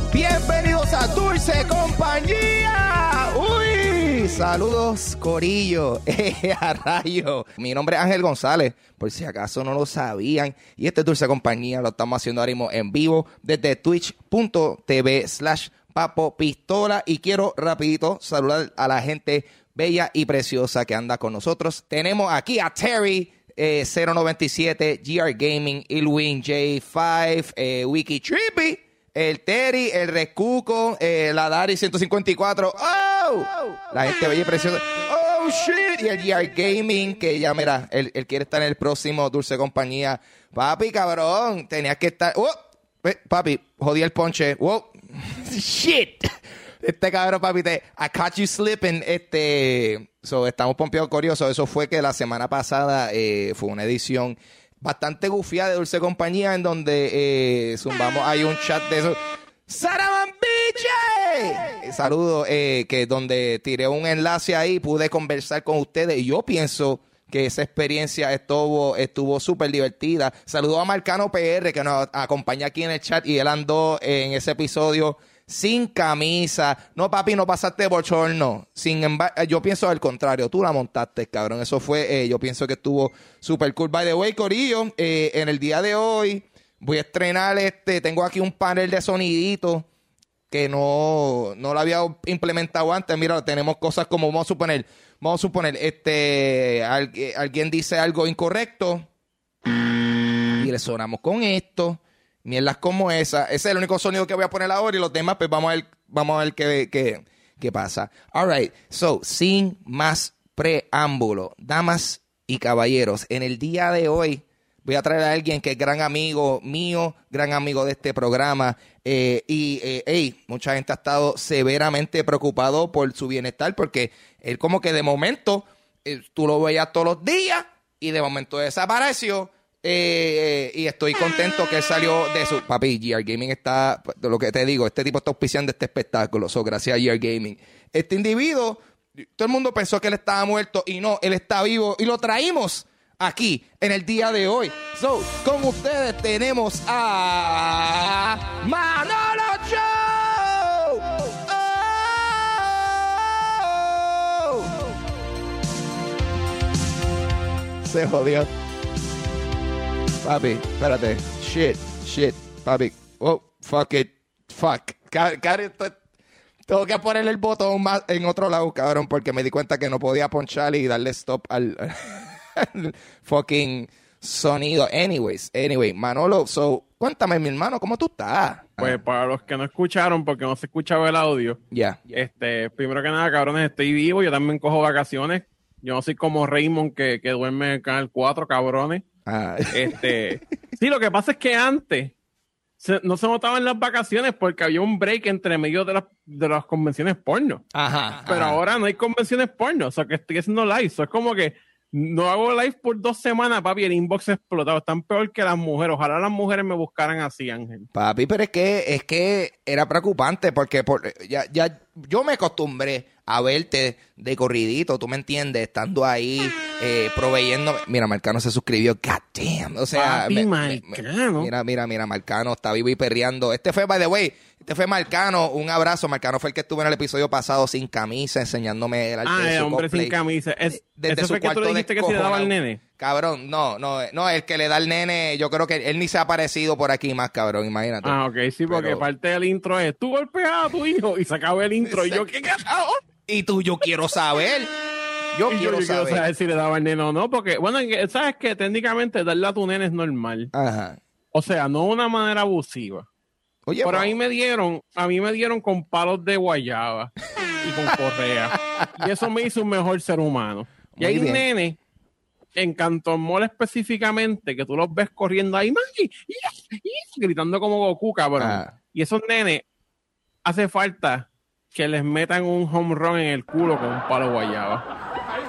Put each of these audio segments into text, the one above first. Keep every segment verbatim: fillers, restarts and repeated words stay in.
Bienvenidos a Dulce Compañía. Uy, saludos Corillo, eh, a rayo. Mi nombre es Ángel González, por si acaso no lo sabían. Y este es Dulce Compañía, lo estamos haciendo ahora mismo en vivo desde twitch.tv slash Papo Pistola. Y quiero rapidito saludar a la gente bella y preciosa que anda con nosotros. Tenemos aquí a Terry eh, cero noventa y siete, G R Gaming, Ilwin J cinco, eh, Wiki Trippy, el Terry, el Rescuco, eh, la Dari ciento cincuenta y cuatro. ¡Oh! La gente bella y preciosa. ¡Oh, shit! Y el G R Gaming, que ya, mira, él, él quiere estar en el próximo Dulce Compañía. Papi, cabrón, tenías que estar... ¡Oh! Papi, jodí el ponche. ¡Wow! ¡Shit! Este cabrón, papi, te... I caught you slipping. Este... So, estamos pompeados curiosos. Eso fue que la semana pasada eh, fue una edición bastante gufiada de Dulce Compañía, en donde eh, zumbamos, hay un chat de eso. ¡Saraman Biche! Saludos, eh, que donde tiré un enlace ahí, pude conversar con ustedes, y yo pienso que esa experiencia estuvo estuvo súper divertida. Saludos a Marcano P R, que nos acompaña aquí en el chat, y él andó en ese episodio sin camisa. No, papi, no pasaste bochorno. Sin embargo, yo pienso al contrario. Tú la montaste, cabrón. Eso fue, eh, yo pienso que estuvo super cool. By the way, corillo, eh, en el día de hoy voy a estrenar este, tengo aquí un panel de sonidito que no, no lo había implementado antes. Mira, tenemos cosas como, vamos a suponer, vamos a suponer, este, al, alguien dice algo incorrecto y le sonamos con esto. Mierdas como esa. Ese es el único sonido que voy a poner ahora, y los demás, pues vamos a ver, vamos a ver qué, qué, qué pasa. All right. So, sin más preámbulo, damas y caballeros, en el día de hoy voy a traer a alguien que es gran amigo mío, gran amigo de este programa. Eh, y, eh, hey, mucha gente ha estado severamente preocupado por su bienestar, porque él como que de momento, eh, tú lo veías todos los días y de momento desapareció. Eh, eh, y estoy contento que él salió de su... Papi, G R Gaming está... Lo que te digo, este tipo está auspiciando este espectáculo. So, gracias a G R Gaming. Este individuo, todo el mundo pensó que él estaba muerto, y no, él está vivo, y lo traímos aquí en el día de hoy. So, con ustedes tenemos a... Manolo Show. Oh. Se jodió. Papi, espérate. Shit, shit, papi. Oh, fuck it. Fuck. Car- car- Tengo que ponerle el botón más en otro lado, cabrón, porque me di cuenta que no podía ponchar y darle stop al, al fucking sonido. Anyways, anyway, Manolo, so, cuéntame, mi hermano, ¿cómo tú estás? Pues Ah. para los que no escucharon, porque no se escuchaba el audio, Ya. Yeah. este, primero que nada, cabrones, estoy vivo, yo también cojo vacaciones. Yo no soy como Raymond que, que duerme en el Canal cuatro, cabrones. Ah. Este, sí, lo que pasa es que antes se, no se notaban las vacaciones porque había un break entre medio de las, de las convenciones porno. Ajá. Pero ajá. ahora no hay convenciones porno, o sea que estoy haciendo live. Eso es como que no hago live por dos semanas, papi, el inbox explotado. Están peor que las mujeres. Ojalá las mujeres me buscaran así, Ángel. Papi, pero es que, es que era preocupante porque por, ya, ya yo me acostumbré a verte de corridito, tú me entiendes, estando ahí, eh, proveyendo. Mira, Marcano se suscribió, god damn. O sea, Papi, me, Marcano. Me, mira, mira, mira, Marcano está vivo y perreando. Este fue, by the way, este fue Marcano, un abrazo. Marcano fue el que estuvo en el episodio pasado sin camisa, enseñándome el arte Ah, de el su hombre cosplay. sin camisa. Es, Desde ¿Ese su fue que tú cuarto le dijiste que se le daba al nene? Cabrón, no, no, no, el que le da al nene, yo creo que él ni se ha aparecido por aquí más, cabrón, imagínate. Ah, ok, sí, porque Pero... parte del intro es, tú golpeas a tu hijo, y se acaba el intro, y yo, ¿qué carajo? Y tú, yo quiero saber. Yo, Y quiero, yo, yo saber. quiero saber si le daba al nene o no, porque, bueno, sabes que técnicamente darle a tu nene es normal. Ajá. O sea, no de una manera abusiva. Oye, pero no. a mí me dieron, a mí me dieron con palos de guayaba y con correa. Y eso me hizo un mejor ser humano. Y Muy hay bien. nenes en Canton Mall específicamente que tú los ves corriendo ahí, mami, yes, yes, gritando como Goku, cabrón. Ah. Y esos nenes hace falta que les metan un home run en el culo con un palo de guayaba.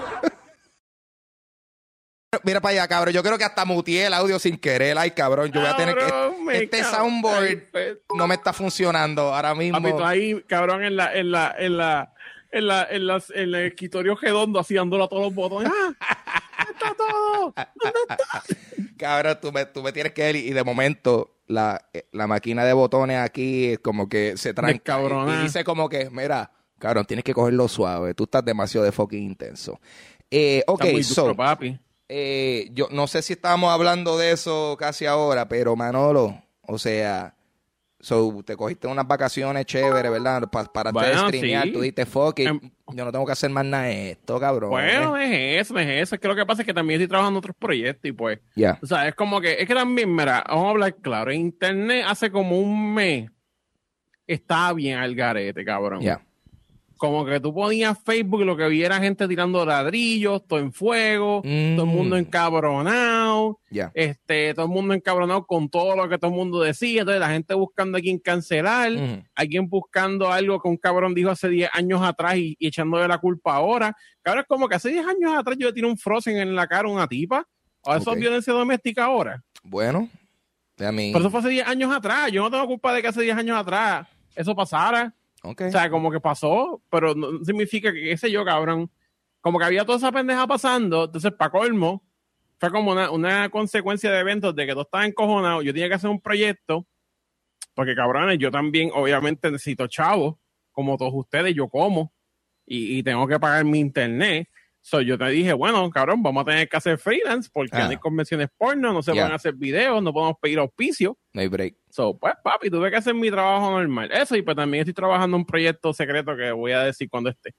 Mira para allá, cabrón. Yo creo que hasta muteé el audio sin querer. Ay, cabrón. Yo voy a tener Cabrón, que... me Este cago soundboard en el- no me está funcionando ahora mismo. Papito, ahí, cabrón, en la, en la, en la, en la, en las, en el escritorio redondo, así dándole a todos los botones. ¡Ah! ¿Dónde está todo? ¿Dónde está? Cabrón, tú me, tú me tienes que ver y, y de momento la, la máquina de botones aquí como que se tranca y, y dice como que, mira, cabrón, tienes que cogerlo suave. Tú estás demasiado de fucking intenso. Eh, ok, Está muy so, duro, papi. Eh, yo no sé si estábamos hablando de eso casi ahora, pero Manolo, o sea, so, te cogiste unas vacaciones chéveres, ¿verdad? Pa, para Bueno, streamear, sí. tú dijiste, fuck it, Em, yo no tengo que hacer más nada de esto, cabrón. Bueno, es eso, es eso. Es que lo que pasa es que también estoy trabajando en otros proyectos y pues, Ya. o sea, es como que, es que también, mira, vamos a hablar claro, Internet hace como un mes estaba bien al garete, cabrón. Ya. Como que tú ponías Facebook y lo que vi era gente tirando ladrillos, todo en fuego, Mm. todo el mundo encabronado, Ya. este, todo el mundo encabronado con todo lo que todo el mundo decía, entonces la gente buscando a quien cancelar, Ujú. alguien buscando algo que un cabrón dijo hace diez años atrás y, y echándole la culpa ahora. Cabrón, es como que hace diez años atrás yo le tiré un Frozen en la cara a una tipa, o eso Ok. es violencia doméstica ahora. Bueno, a mí. Pero eso fue hace diez años atrás, yo no tengo culpa de que hace diez años atrás eso pasara. Ok. O sea, como que pasó, pero no significa que, qué sé yo, cabrón. Como que había toda esa pendeja pasando, entonces, para colmo, fue como una, una consecuencia de eventos de que todo estaba encojonado. Yo tenía que hacer un proyecto, porque cabrones, yo también, obviamente, necesito chavos, como todos ustedes, yo como, y, y tengo que pagar mi internet. So, yo te dije, bueno, cabrón, vamos a tener que hacer freelance, porque Ah. no hay convenciones porno, no se Yeah. van a hacer videos, no podemos pedir auspicio. No hay break. So, pues, papi, tuve que hacer mi trabajo normal. Eso, y pues también estoy trabajando en un proyecto secreto que voy a decir cuando esté.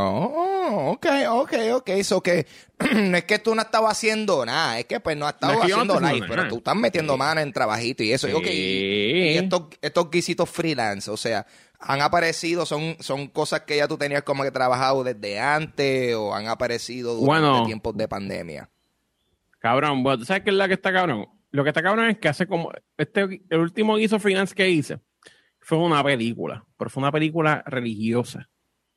Oh, ok, ok, ok. Eso que no es que tú no estabas haciendo nada, es que pues no has estado No es que yo no haciendo estoy live, haciendo pero nada. tú estás metiendo Sí. mano en trabajito y eso. Y, ok, y, y Sí. estos, estos guisitos freelance, o sea, han aparecido, son, son cosas que ya tú tenías como que trabajado desde antes o han aparecido durante Bueno. tiempos de pandemia. Cabrón, bueno, ¿tú sabes qué es la que está cabrón? Lo que está cabrón es que hace como, este, el último guiso freelance que hice fue una película, pero fue una película religiosa.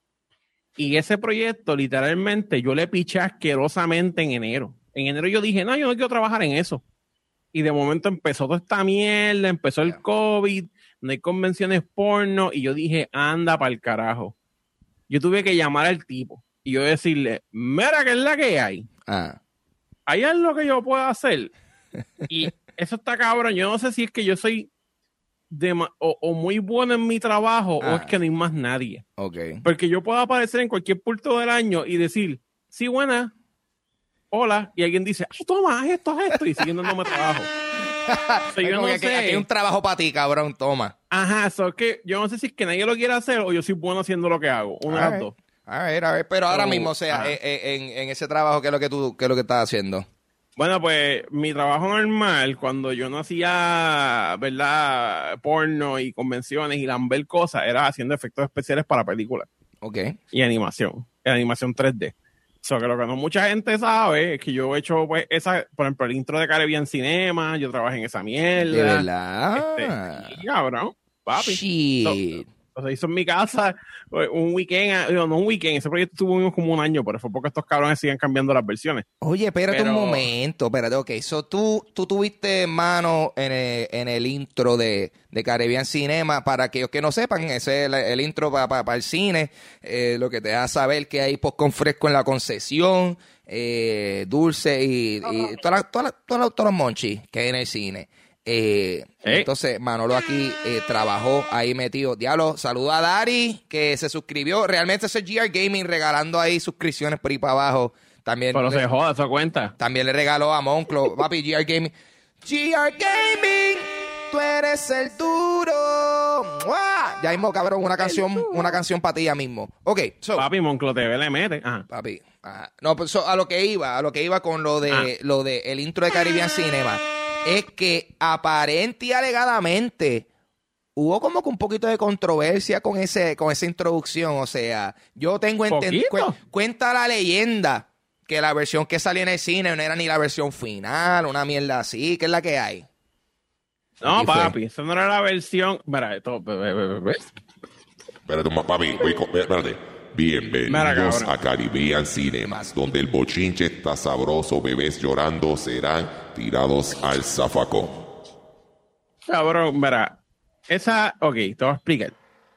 Y ese proyecto, literalmente, yo le piché asquerosamente en enero. En enero yo dije, no, yo no quiero trabajar en eso. Y de momento empezó toda esta mierda, empezó el Yeah. COVID, no hay convenciones porno, y yo dije, anda pa'l carajo. Yo tuve que llamar al tipo y yo decirle, mira, ¿qué es la que hay? Ah, ¿Hay algo que yo pueda hacer? Y eso está cabrón. Yo no sé si es que yo soy dema- o, o muy bueno en mi trabajo Ah. o es que no hay más nadie. ok. Porque yo puedo aparecer en cualquier punto del año y decir, sí, buena, hola, y alguien dice, ay, toma, haz esto, haz esto, y siguen dándome trabajo. O sea, Es yo como no que aquí, sé. aquí hay un trabajo para ti, cabrón, toma. Ajá, eso es que yo no sé si es que nadie lo quiere hacer o yo soy bueno haciendo lo que hago. Una de las Alright. dos. A ver, a ver, pero ahora So, mismo, o sea, ajá. eh, eh, en, en ese trabajo, ¿qué es lo que tú, qué es lo que estás haciendo? Bueno, pues mi trabajo normal, cuando yo no hacía, ¿verdad? Porno y convenciones y lamber cosas, era haciendo efectos especiales para películas Ok. y animación, y animación tres D. So, que lo que no mucha gente sabe es que yo he hecho, pues, esa, por ejemplo, el intro de Caribbean Cinema, yo trabajé en esa mierda. De verdad. Este, y cabrón, papi. Shit. O sea, hizo en mi casa un weekend, no, no un weekend, ese proyecto estuvo como un año, pero fue porque estos cabrones siguen cambiando las versiones. Oye, espérate Pero- un momento, espérate, ok. So, tú, tú tuviste mano en el, en el intro de, de Caribbean Cinema. Para aquellos que no sepan, ese es el, el intro para el cine. Eh, lo que te da saber que hay popcorn fresco en la concesión, eh, dulce y, y todas las- todas las- todas las- todos los monchis que hay en el cine. Eh, Sí. Entonces, Manolo aquí eh, trabajó ahí metido. Diablo, saluda a Dari, que se suscribió. Realmente ese es G R Gaming regalando ahí suscripciones por ahí para abajo. También Pero le, se joda, eso cuenta. también le regaló a Monclo, papi, G R Gaming. G R Gaming, tú eres el duro. ¡Mua! Ya mismo, cabrón, una canción, una canción para ti ya mismo. Ok, so, Papi, Monclo T V le mete. Ajá. papi. Ajá. No, pues so, a lo que iba, a lo que iba con lo de Ah. lo de el intro de Caribbean Cinema, es que aparente y alegadamente hubo como que un poquito de controversia con ese, con esa introducción. O sea, yo tengo entendido. ¿Poquito? Cuenta la leyenda que la versión que salió en el cine no era ni la versión final, una mierda así, que es la que hay. No, Aquí fue. papi, esa no era la versión. Mira, esto. ve, ve, ve, ve. Espérate, ma- papi, voy con- espérate. Mira, Bienvenidos cabrón. a Caribbean Cinemas, donde el bochinche está sabroso, bebés llorando serán tirados al zafacón. Cabrón, mira. Esa. Ok, te voy a explicar.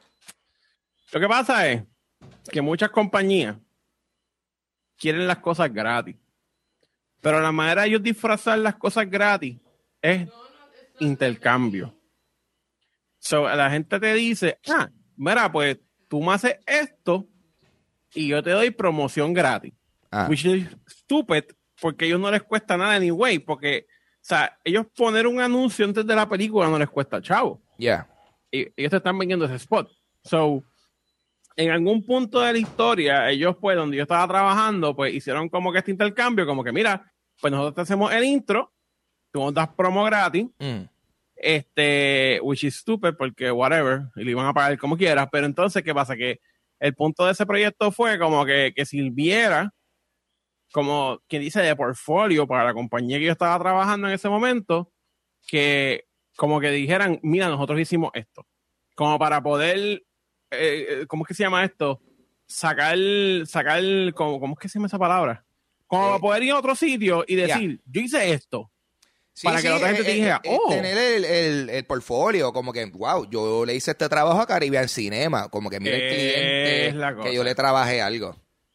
Lo que pasa es que muchas compañías quieren las cosas gratis. Pero la manera de ellos disfrazar las cosas gratis es intercambio. So, la gente te dice, ah, mira, pues tú me haces esto y yo te doy promoción gratis. Ah. Which is stupid, porque a ellos no les cuesta nada anyway, porque, o sea, ellos poner un anuncio antes de la película no les cuesta chavo. Yeah. Y ellos te están vendiendo ese spot. So, en algún punto de la historia, ellos, pues, donde yo estaba trabajando, pues, hicieron como que este intercambio, como que, mira, pues nosotros te hacemos el intro, tú nos das promo gratis, Mm. este, which is stupid, porque whatever, y le iban a pagar como quieras, pero entonces, ¿qué pasa? Que el punto de ese proyecto fue como que, que sirviera como, quien dice, de portfolio para la compañía que yo estaba trabajando en ese momento, que como que dijeran, mira, nosotros hicimos esto, como para poder, eh, ¿cómo es que se llama esto? Sacar, sacar, ¿cómo, cómo es que se llama esa palabra? Como Eh, para poder ir a otro sitio y decir, yeah. yo hice esto. Sí, Para que la otra gente te dijera, oh. tener el, el, el portfolio, como que, wow, yo le hice este trabajo a Caribbean Cinema, como que mira el Es cliente la cosa. que yo le trabajé algo.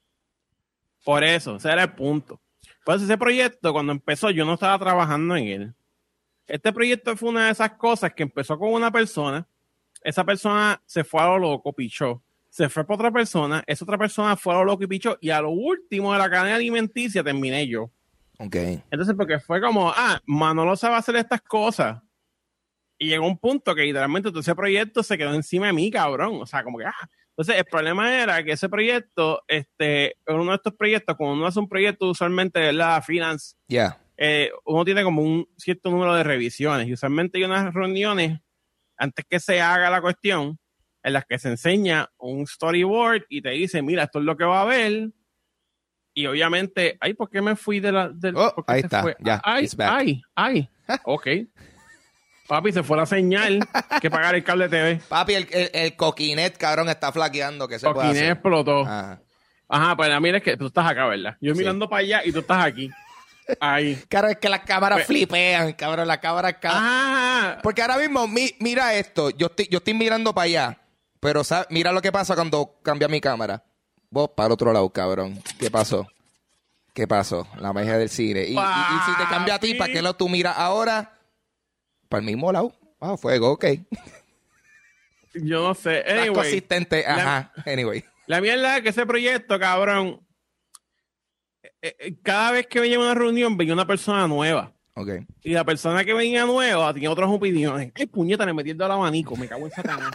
Por eso, ese era el punto. Pues ese proyecto, cuando empezó, yo no estaba trabajando en él. Este proyecto fue una de esas cosas que empezó con una persona, esa persona se fue a lo loco, pichó, se fue para otra persona, esa otra persona fue a lo loco y pichó, y a lo último de la cadena alimenticia terminé yo. Ok. Entonces, porque fue como, ah, Manolo sabe hacer estas cosas. Y llegó un punto que literalmente todo ese proyecto se quedó encima de mí, cabrón. O sea, como que, ah. Entonces, el problema era que ese proyecto, este, uno de estos proyectos, cuando uno hace un proyecto usualmente, ¿verdad? Finance, Yeah. eh, uno tiene como un cierto número de revisiones. Y usualmente hay unas reuniones, antes que se haga la cuestión, en las que se enseña un storyboard y te dice, mira, esto es lo que va a haber. Y obviamente, ay, ¿por qué me fui de la... Del, Oh, ¿por qué ahí se está, fue? ya, Ay, it's back. ay, ay, ok. Papi, se fue la señal que pagar el cable T V. Papi, el, el, el coquinet, cabrón, está flaqueando. ¿Qué se puede Coquiné hacer? explotó. Ajá. Ajá, pues la mira es que tú estás acá, ¿verdad? Yo Sí. mirando para allá y tú estás aquí. Ahí. Claro, es que las cámaras Pues- flipean, cabrón, las cámaras... ca- Ajá. Porque ahora mismo, mi- mira esto, yo estoy, yo estoy mirando para allá, pero ¿sabes? Mira lo que pasa cuando cambia mi cámara. Vos para el otro lado, cabrón. ¿Qué pasó? ¿Qué pasó? La magia del cine. Y, y- y si te cambia a ti, ¿para qué lo tú miras ahora? Para el mismo lado. Ah, fuego, ok. Yo no sé. Estás Anyway, consistente, ajá. Anyway. la mierda es que ese proyecto, cabrón, eh, eh, cada vez que venía a una reunión venía una persona nueva. Ok. Y la persona que venía nueva tenía otras opiniones. Ay, puñeta, le metí el dedo al abanico. Me cago en Satanás.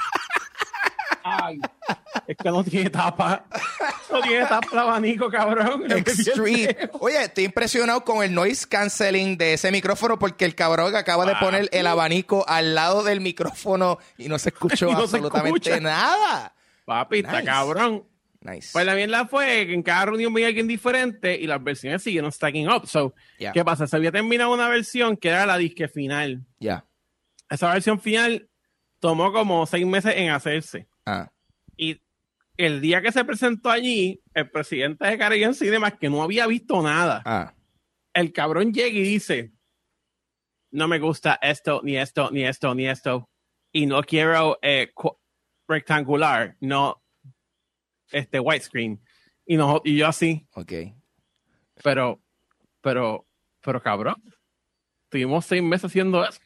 Ay, es que no tiene tapa. No tiene tapa el abanico, cabrón. Le metí el Extreme. dedo. Oye, estoy impresionado con el noise canceling de ese micrófono porque el cabrón acaba de poner el abanico al lado del micrófono y no se escuchó Y no se absolutamente escucha. nada. Papi, está Nice. cabrón. Nice. Pues la mierda fue que en cada reunión venía alguien diferente y las versiones siguieron stacking up. So, Yeah. ¿qué pasa? Se había terminado una versión que era la disque final. Ya. Esa versión final tomó como seis meses en hacerse. Ah. Y el día que se presentó allí, el presidente de Caribbean Cinemas, que no había visto nada, Ah. el cabrón llega y dice, no me gusta esto, ni esto, ni esto, ni esto, y no quiero eh, cu- rectangular, no este widescreen. Y, no, y yo así, Ok. pero, pero, pero cabrón, tuvimos seis meses haciendo eso.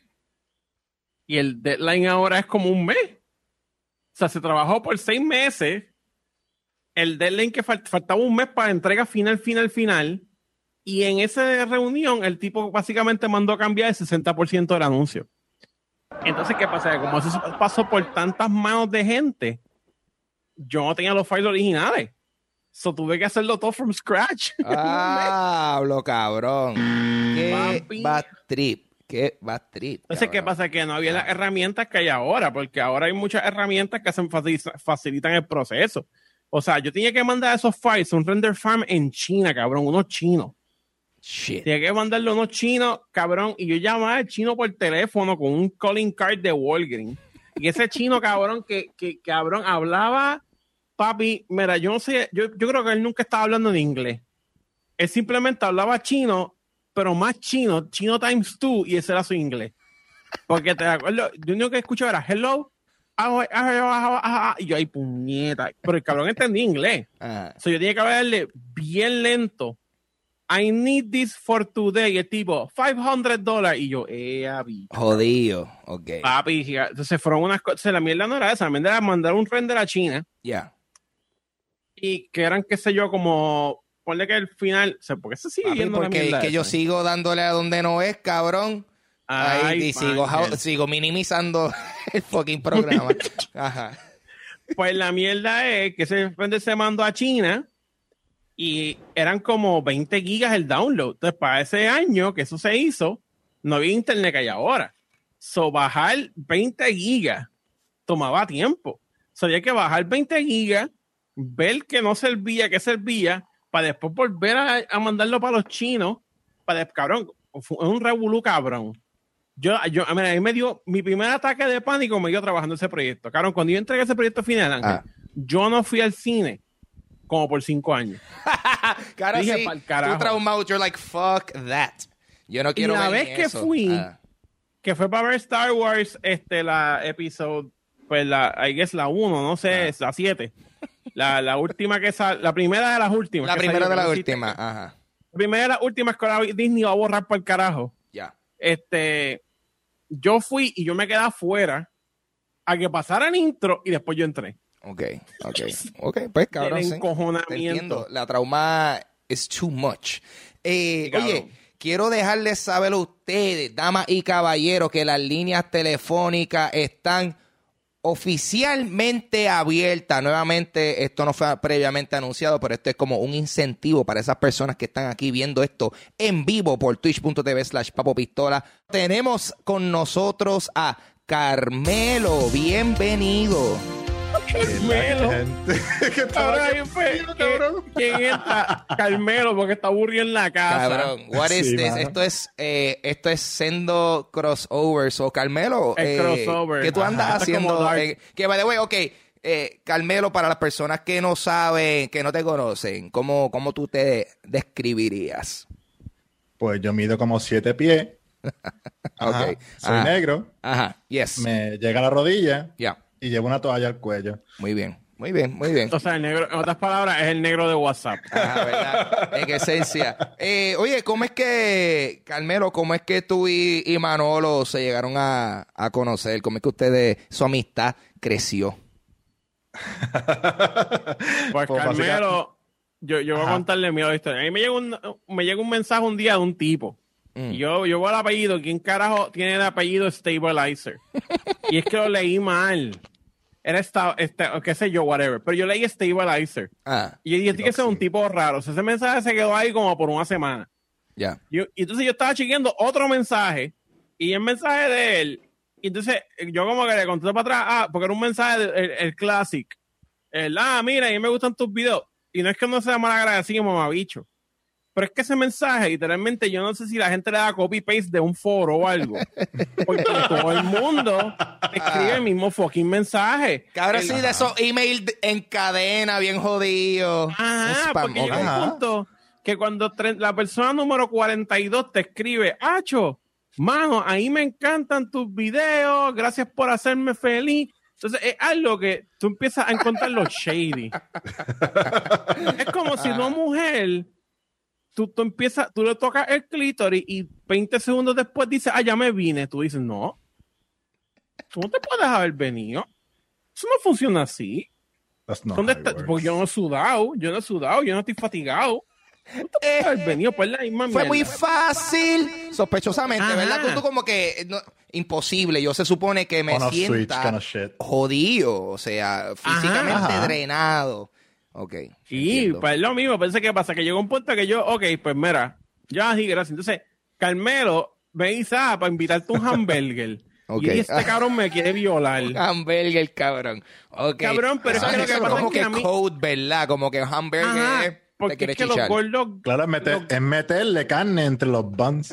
Y el deadline ahora es como un mes. O sea, se trabajó por seis meses. El deadline que fal- faltaba un mes para la entrega final, final, final. Y en esa reunión, el tipo básicamente mandó a cambiar el sesenta por ciento del anuncio. Entonces, ¿qué pasa? Como eso pasó por tantas manos de gente, yo no tenía los files originales. So tuve que hacerlo todo from scratch. Ah, hablo cabrón. Qué Papi. bad trip. Qué bad trip. Entonces, ¿qué cabrón. pasa? Que no había las herramientas que hay ahora, porque ahora hay muchas herramientas que hacen facil- facilitan el proceso. O sea, yo tenía que mandar esos files a un render farm en China, cabrón, unos chinos. Shit. Tenía que mandarle a unos chinos, cabrón, y yo llamaba al chino por teléfono con un calling card de Walgreens. Y ese chino, cabrón, que, que cabrón, hablaba, papi, mira, yo no sé, yo, yo creo que él nunca estaba hablando en inglés. Él simplemente hablaba chino, pero más chino, chino times two, y ese era su inglés. Porque te acuerdo, lo único que escuchaba era hello, ah, ah, ah, ah, ah, y yo ahí puñeta, pero el cabrón entendía inglés. Ah. So, yo tenía que hablarle bien lento I need this for today. Y el tipo, five hundred dollars. Y yo, eh, avi. Jodido, ok. Papi, entonces fueron unas cosas, la mierda no era esa, la mierda era mandar un render a China. Ya. Yeah. Y que eran, qué sé yo, como, ponle que el final, o sea, porque se sigue Papi, viendo la porque mierda es que esa, yo ¿eh? sigo dándole a donde no es, cabrón. Ay, Ahí, y sigo, sigo minimizando el fucking programa. Ajá. Pues la mierda es que ese render se mandó a China y eran como veinte gigas el download. Entonces, para ese año que eso se hizo, no había internet que hay ahora. So, bajar veinte gigas tomaba tiempo. So, había que bajar veinte gigas, ver que no servía, que servía, para después volver a, a mandarlo para los chinos. Para después, cabrón, fue un revolú, cabrón. Yo, yo, a mí, a mí me dio, mi primer ataque de pánico me dio trabajando ese proyecto. Cabrón, cuando yo entregué ese proyecto final, Ángel, Ah. yo no fui al cine como por cinco años. Cara, Dije, sí, pa'l carajo. tú traumado, you're like, fuck that. Yo no quiero Y la ver vez ni que eso. fui, Ah. que fue para ver Star Wars, este, la episodio, pues la, I guess la uno, no sé, Ah. es la siete. La, la última que sal, la primera de las últimas. La que primera salió, de que la no existe. última, ajá. La primera de las últimas que ahora Disney va a borrar para el carajo. Ya. Este, yo fui y yo me quedé afuera a que pasara el intro y después yo entré. Ok, ok. Ok, pues cabrón, El sí. Te encojonamiento. entiendo. La trauma is too much. Eh, Sí, cabrón. oye, quiero dejarles saber a ustedes, damas y caballeros, que las líneas telefónicas están oficialmente abiertas. Nuevamente, esto no fue previamente anunciado, pero esto es como un incentivo para esas personas que están aquí viendo esto en vivo por twitch.tv slash papopistola. Tenemos con nosotros a Carmelo. Bienvenido. Carmelo. ¿Qué Ahora tal? ahí fue, Tío, ¿qué- cabrón. ¿quién está? Carmelo, porque está aburrido en la casa. Cabrón, what is Sí, this? mano. Esto es, eh, esto es sendo crossovers. O Carmelo, El eh, crossover. ¿qué tú andas Ajá. Esto es como haciendo? Dark. Eh, que by the way, ok, eh, Carmelo, para las personas que no saben, que no te conocen, ¿cómo, cómo tú te describirías? Pues yo mido como siete pies. Ajá. Ok. Soy Ah. negro. Ajá, yes. Me llega a la rodilla Ya, y llevo una toalla al cuello. muy bien, muy bien, muy bien. O sea, el negro, en otras palabras, es el negro de WhatsApp. Ajá, ¿verdad? En esencia. Eh, oye, ¿cómo es que, Carmelo, cómo es que tú y, y Manolo se llegaron a, a conocer? ¿Cómo es que ustedes, su amistad creció? Pues Pues, Carmelo, yo, yo voy a Ajá. contarle mi historia. A mí me llega un, me llega un mensaje un día de un tipo. Mm. Y yo, yo veo el apellido. ¿Quién carajo tiene el apellido Stabilizer? Y es que lo leí mal. Era esta, este, o qué sé yo, whatever. Pero yo leí Stabilizer. Ah, Y yo dije, que ese es un tipo raro. O sea, ese mensaje se quedó ahí como por una semana. ya. Yo- y entonces yo estaba chequeando otro mensaje. Y el mensaje de él. Y entonces yo como que le conté para atrás. Ah, porque era un mensaje del el, el Classic. El, ah, mira, a mí me gustan tus videos. Y no es que no sea mal agradecido, mamabicho. Pero es que ese mensaje, literalmente, yo no sé si la gente le da copy-paste de un foro o algo. Porque todo el mundo escribe el mismo fucking mensaje. Cabrón, El- sí, de esos emails en cadena, bien jodidos. Ajá, Spam, porque ok. llega un Ajá. punto que cuando tre- la persona número cuarenta y dos te escribe, Acho, mano, ahí me encantan tus videos, gracias por hacerme feliz. Entonces es algo que tú empiezas a encontrar los shady. Es como si una mujer, tú, tú empiezas, tú le tocas el clítoris y veinte segundos después dices, ah, ya me vine. Tú dices, no, tú no te puedes haber venido. Eso no funciona así. That's not ¿Dónde how it está? works. Porque yo no he sudado, yo no he sudado, yo no estoy fatigado. No te puedes haber venido por la misma Fue mierda. muy fácil, sospechosamente, Ajá. ¿verdad? Tú, tú como que, no, imposible. Yo se supone que me On off switch sienta kind of shit. jodido, o sea, físicamente Ajá. drenado. Ok. Y entiendo. pues es lo mismo, pensé que pasa, que llegó un punto que yo, ok, pues mira, ya así, gracias. Entonces, Carmelo me dice, ah, para invitarte un hamburger. Ok. Y este cabrón me quiere violar. Hamburger, cabrón. Ok. Cabrón, pero es Ah, que lo que eso pasa como es que que a mí- code, ¿verdad? Como que hamburger Ajá, es- te porque quiere es que los chichar. gordos... Claro, es, meter- los- es meterle carne entre los buns.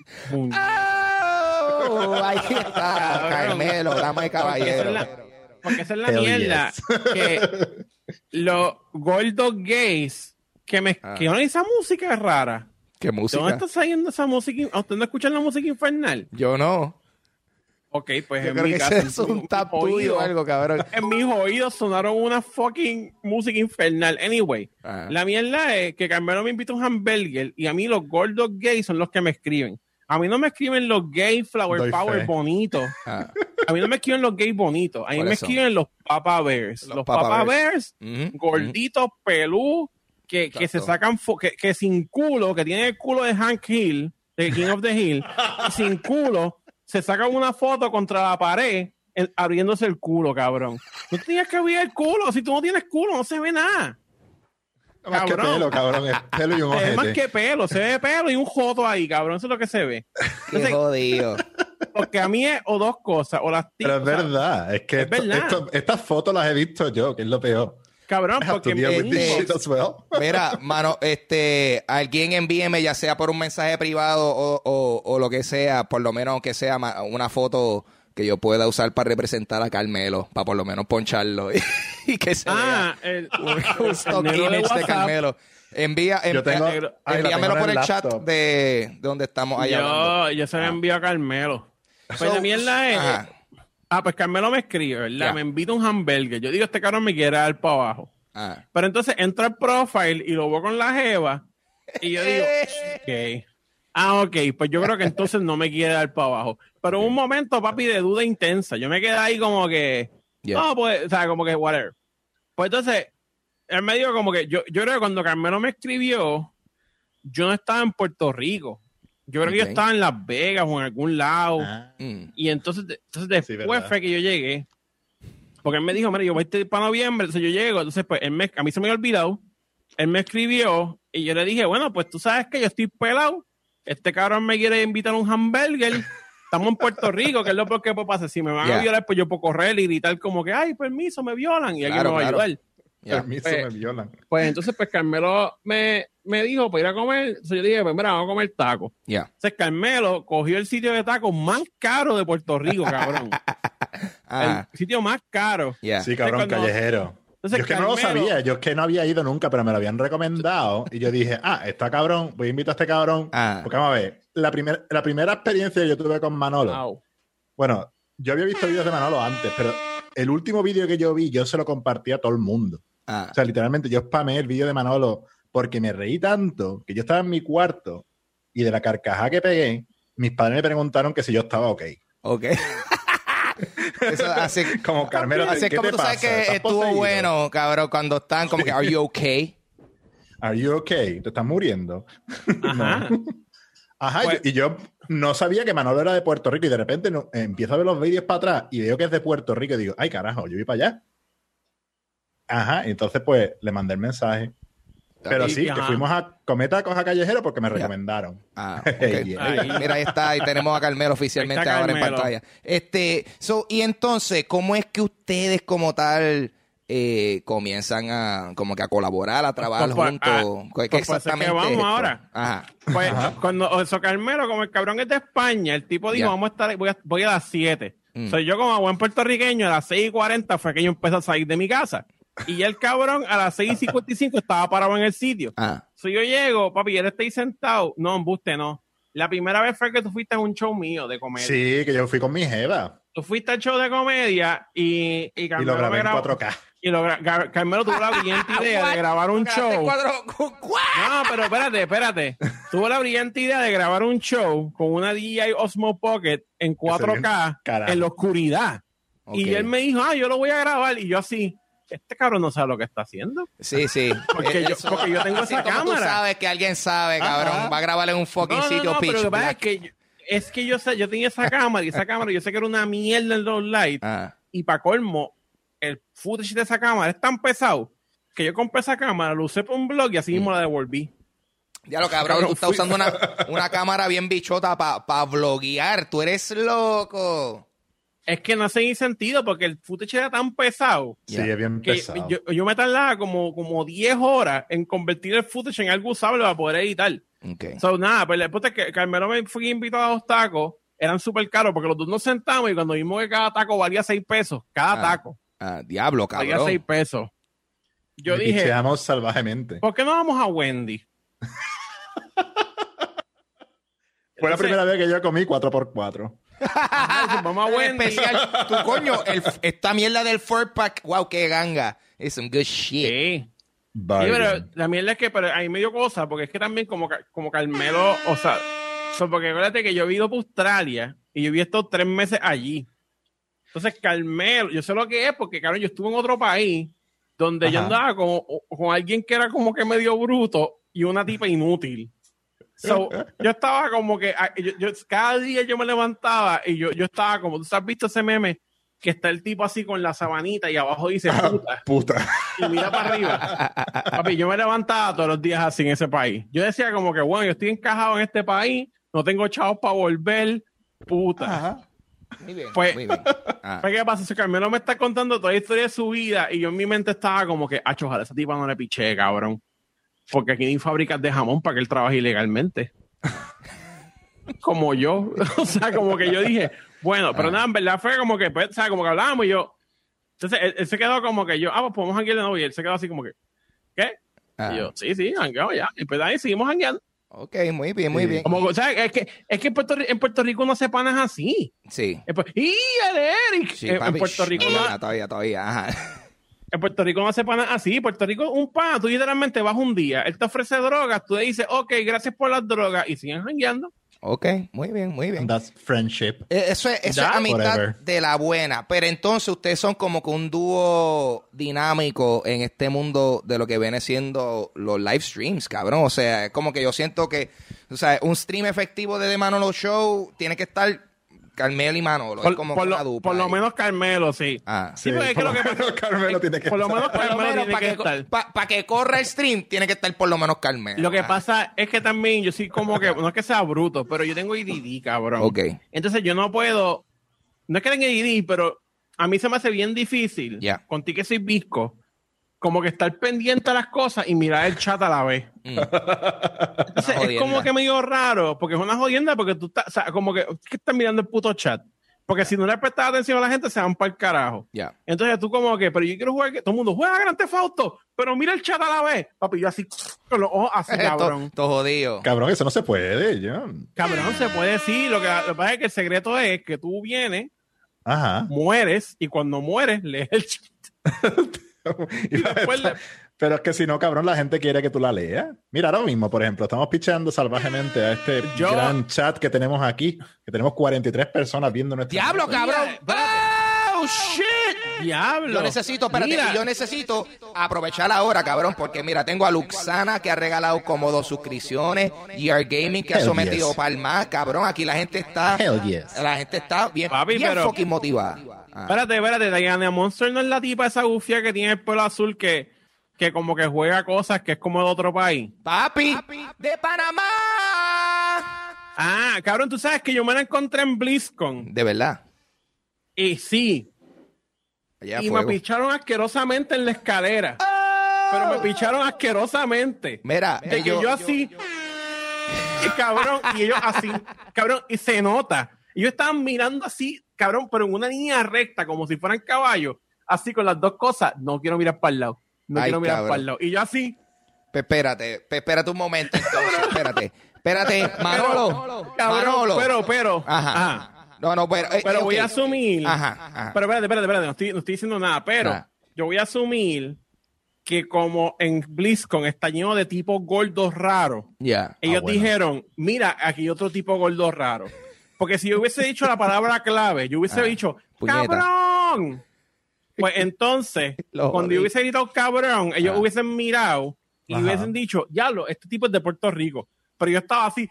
Oh, ahí está, Cabrón. Carmelo, dama y Porque esa es caballero. la, porque esa es la Hell mierda. yes. Que los gordos gays que me Ah. que oyen esa música es rara. ¿Qué ¿De música? dónde está saliendo esa música? ¿A usted no escuchan la música infernal? Yo no. Ok, pues Yo en creo mi que casa, ese es un en tap mis tuyo oídos- o algo, cabrón. En mis oídos sonaron una fucking música infernal. Anyway, Ajá. la mierda es que Carmelo me invita a un hamburger y a mí los gordos gays son los que me escriben. A mí no me escriben los gay flower Doy power fe. bonitos. Ah, A mí no me escriben los gays bonitos. A mí me ¿Cuáles son? escriben los Papa Bears. Los Los, Papa Papa Bears. Bears, ujú, gorditos, pelú, que, que se Exacto. sacan, fo- que, que sin culo, que tienen el culo de Hank Hill, de King of the Hill, y sin culo, se sacan una foto contra la pared en- abriéndose el culo, cabrón. No tenías que abrir el culo. Si tú no tienes culo, no se ve nada. Más que Cabrón. pelo, cabrón. Es pelo y un Es más ojete. que pelo, se ve pelo y un joto ahí, cabrón. Eso es lo que se ve. Qué Entonces, jodido. porque a mí es o dos cosas, o las Pero es o sea, verdad. Es que es esto- verdad. esto- estas fotos las he visto yo, que es lo peor. cabrón, I have to porque deal with me this este- shit as well. Mira, mano, este, alguien envíeme, ya sea por un mensaje privado o, o, o lo que sea, por lo menos aunque sea ma- una foto que yo pueda usar para representar a Carmelo, para por lo menos poncharlo y, y que se Ah, el, vea un el stock negro de image de WhatsApp. Carmelo. Envía, Yo env- tengo- eh, ay, la envíamelo tengo en por el el chat laptop. de, de donde estamos allá hablando. Yo, yo se lo envío a Carmelo. Pues So, la mierda es. ajá. Ah, pues Carmelo me escribe, ¿verdad? Ya. Me invita un hamburger. Yo digo, este cabrón me quiere dar para abajo. Ah. Pero entonces entro al profile y lo veo con la jeva. Y yo digo, ok. Ah, ok, pues yo creo que entonces no me quiere dar para abajo. Pero en un momento, papi, de duda intensa. Yo me quedé ahí como que. Yeah. No, pues, o sea, como que whatever. Pues entonces, él me dijo como que. Yo, yo creo que cuando Carmelo me escribió, yo no estaba en Puerto Rico. Yo creo que yo Ok. estaba en Las Vegas o en algún lado. Ah, Mm. Y entonces, entonces después verdad. fue que yo llegué. Porque él me dijo, mira, yo voy a ir para noviembre, entonces yo llego. Entonces, pues, él me, a mí se me había olvidado. Él me escribió y yo le dije, bueno, pues tú sabes que yo estoy pelado. Este cabrón me quiere invitar a un hamburger. Estamos en Puerto Rico, que es lo peor que puede pasar. Si me van Yeah. a violar, pues yo puedo correr y gritar como que, ay, permiso, me violan. Y alguien Claro, me va claro. a ayudar. Ya. Permiso, Eh, me violan. Pues entonces, pues Carmelo me, me dijo para ir a comer. Entonces yo dije, pues mira, vamos a comer tacos. Ya. Entonces Carmelo cogió el sitio de tacos más caro de Puerto Rico, cabrón. Ah. El sitio más caro. Ya. Sí, cabrón, cuando- callejero. Entonces, yo es que no lo Carmelo- sabía, yo es que no había ido nunca, pero me lo habían recomendado. Y yo dije, ah, está cabrón, voy a invitar a este cabrón. Ah. Porque vamos a ver, la, primer- la primera experiencia que yo tuve con Manolo. Au. Bueno, yo había visto vídeos de Manolo antes, pero el último vídeo que yo vi, yo se lo compartí a todo el mundo. Ah. O sea, literalmente yo spamé el vídeo de Manolo porque me reí tanto que yo estaba en mi cuarto y de la carcajada que pegué, mis padres me preguntaron que si yo estaba ok. Ok. Eso hace, Como Carmelo, así es ¿qué como te tú sabes pasa? que ¿Estás estuvo poseído? bueno, cabrón, cuando están como que, are you okay? ¿Are you okay? ¿Te estás muriendo? Ajá. Ajá, Pues- y y yo no sabía que Manolo era de Puerto Rico y de repente no, eh, empiezo a ver los vídeos para atrás y veo que es de Puerto Rico y digo, ay carajo, yo voy para allá. Ajá, entonces pues le mandé el mensaje. Pero Y- sí, ajá. que fuimos a comer tacos a callejero porque me recomendaron. Ah, ok. Yeah. Ahí- Mira, ahí está, ahí tenemos a Carmelo oficialmente Ahí está ahora en Carmelo. pantalla. Este, so, y entonces, ¿cómo es que ustedes como tal eh, comienzan a como que a colaborar, a trabajar Pues, pues, juntos? ah, ¿Qué pues, pues, es que exactamente vamos es esto? ahora. Ajá. Pues cuando eso Carmelo, como el cabrón es de España, el tipo dijo, Ya. vamos a estar, voy a, voy a las siete. Mm. Soy yo como buen puertorriqueño, a las seis y cuarenta fue que yo empecé a salir de mi casa. Y ya el cabrón a las seis y cincuenta y cinco estaba parado en el sitio. Ah, So yo llego, papi, él está ahí sentado. No, embuste, no. La primera vez fue que tú fuiste a un show mío de comedia. Sí, que yo fui con mi jeva Tú fuiste al show de comedia y, y y Carmelo lo grabé me en grabó- cuatro K. Y lo gra- Gar- Carmelo tuvo la brillante idea de grabar un show. No, pero espérate, espérate. Tuvo la brillante idea de grabar un show con una D J I Osmo Pocket en cuatro K carajo. en la oscuridad. ok. Y él me dijo, ah, yo lo voy a grabar. Y yo así, este cabrón no sabe lo que está haciendo. Sí, sí. Porque Eh, yo- eso- porque yo tengo así esa como tú cámara. sabes que alguien sabe, cabrón. Ajá. Va a grabar en un fucking No, no, sitio no, pero pitch lo que pasa es black. que yo, es que yo sé, yo tenía esa cámara y esa cámara yo sé que era una mierda en los lights. Ah, Y para colmo, el footage de esa cámara es tan pesado que yo compré esa cámara, lo usé por un blog y así mismo la devolví. ya lo cabrón, Cabrón, tú estás fui- usando una, una cámara bien bichota para pa vloguear. Tú eres loco. Es que no hace ni sentido porque el footage era tan pesado Sí, Ya. es bien que pesado. yo, yo me tardaba como, como diez horas en convertir el footage en algo usable para poder editar. Ok. So, nada, pues el punto es que Carmelo me fue invitado a los tacos, eran súper caros porque los dos nos sentamos y cuando vimos que cada taco valía seis pesos, cada Ah, taco Ah, diablo, valía seis cabrón. pesos. Yo Me dije, picheamos salvajemente. ¿por qué no vamos a Wendy? Fue la Entonces- primera vez que yo comí cuatro por cuatro. Ajá, mamá Wendy. Especial. Tu coño, el, esta mierda del four pack, wow, qué ganga. Es some good shit. Sí. Bargain. Sí, pero la mierda es que pero ahí me dio cosa, porque es que también como, como Carmelo, o sea, so, porque acuérdate que yo he ido para Australia y yo he estado tres meses allí. Entonces, Carmelo, yo sé lo que es, porque claro, yo estuve en otro país donde Ajá. yo andaba con, con alguien que era como que medio bruto y una tipa inútil. So, yo estaba como que, yo, yo, cada día yo me levantaba y yo, yo estaba como, ¿tú has visto ese meme? Que está el tipo así con la sabanita y abajo dice puta. Puta. Y mira para arriba. Papi, yo me levantaba todos los días así en ese país. Yo decía como que, bueno, yo estoy encajado en este país, no tengo chavos para volver, puta. Ajá. Muy bien, Pues- muy bien. Ah. Pues, ¿qué pasa? Si Carmelo me está contando toda la historia de su vida y yo en mi mente estaba como que, ah, ojalá esa tipa no le piché, cabrón. Porque aquí no hay fábricas de jamón para que él trabaje ilegalmente. Como yo. O sea, como que yo dije, bueno, pero nada, en verdad fue como que, pues, o sea, como que hablábamos y yo. Entonces, él, él se quedó como que yo, ah, pues podemos janguear de nuevo. Y él se quedó así como que, ¿qué? Ah. Y yo, sí, sí, jangueamos ya. Y pues ahí seguimos jangueando. Ok, muy bien, muy Sí. bien. Como, o sea, es que, es que en, Puerto, Ri- en Puerto Rico no se panas así. Sí. Es pues, ¡y el Eric! Sí, en, en papi, Puerto shh, Rico no, no, no, todavía, todavía. Ajá. En Puerto Rico no se pana así. Puerto Rico, un pana, tú literalmente vas un día, él te ofrece drogas, tú le dices, ok, gracias por las drogas, y siguen jangueando. Ok, muy bien, muy bien. And that's friendship. Eh, Eso es, eso Ya, es amistad forever. de la buena. Pero entonces ustedes son como que un dúo dinámico en este mundo de lo que viene siendo los live streams, cabrón. O sea, es como que yo siento que, o sea, un stream efectivo de The Manolo Show tiene que estar Carmelo y Manolo. es Por, como por una lo, dupla por lo ahí. menos Carmelo, sí. Ah. Sí, porque es que lo que pasa- Carmelo tiene que por lo estar. menos Por lo Carmelo menos tiene para que que, estar. pa- pa' que corra el stream, tiene que estar por lo menos Carmelo. Lo que Ah. pasa es que también yo sí como que, no es que sea bruto, pero yo tengo A D D, cabrón. Ok. Entonces yo no puedo, no es que tenga A D D, pero a mí se me hace bien difícil, Ya. contigo que soy visco, como que estar pendiente a las cosas y mirar el chat a la vez. Mm. Entonces, Una es jodienda. como que medio raro, porque es una jodienda, porque tú estás, o sea, como que, es que estás mirando el puto chat. Porque si no le prestas atención a la gente, se van para el carajo. Ya. Entonces tú como que, pero yo quiero jugar, que todo el mundo juega Grand Theft Auto, pero mira el chat a la vez. Papi, yo así, con los ojos así, cabrón. Todo jodido. Cabrón, eso no se puede, John. Cabrón, se puede decir. Lo que, lo que pasa es que el secreto es que tú vienes, Ajá. mueres, y cuando mueres, lees el chat. Y después le- Pero es que si no, cabrón, la gente quiere que tú la leas. Mira, ahora mismo, por ejemplo, estamos picheando salvajemente a este Yo- gran chat que tenemos aquí, que tenemos cuarenta y tres personas viendo nuestra... ¡Diablo, cabrón! espérate. ¡Oh, shit! Diablo. Yo necesito, espérate, Mira, yo necesito aprovechar ahora, cabrón, porque mira, tengo a Luxana que ha regalado como dos suscripciones, G R Gaming que ha Hell sometido yes. par más, cabrón, aquí la gente está, Hell yes. la gente está bien, Papi, bien pero- fucking motivada. Ah. Espérate, espérate, Diana Monster no es la tipa esa gufia que tiene el pelo azul que, que como que juega cosas que es como de otro país. Papi, de Panamá. Ah, cabrón, tú sabes que yo me la encontré en BlizzCon. De verdad. Y sí, Allá y fuego. me picharon asquerosamente en la escalera. Pero me picharon asquerosamente. Mira, De ellos- que yo así, y cabrón, y ellos así, cabrón, y se nota. Y ellos estaban mirando así, cabrón, pero en una línea recta, como si fueran caballos, así con las dos cosas. No quiero mirar para el lado. No Ay, quiero mirar cabrón. para el lado. Y yo así, Pe- espérate, pe- espérate un momento entonces, espérate. Espérate, Manolo. cabrón, Manolo. pero, pero, Ajá. ajá. No, no, pero, eh, Pero eh, voy ok. a asumir. Ajá, ajá. Pero espérate, espérate, espérate, no estoy, no estoy diciendo nada, pero Nah. yo voy a asumir que como en BlizzCon está lleno de tipos gordos raros, Ya. ellos bueno. dijeron, mira, aquí hay otro tipo gordo raro. Porque si yo hubiese dicho la palabra clave, yo hubiese Ah, dicho, puñeta. ¡cabrón! Pues entonces, Lo cuando jodí. yo hubiese gritado cabrón, ellos Ah. hubiesen mirado y Ajá. hubiesen dicho, diablo, este tipo es de Puerto Rico. Pero yo estaba así,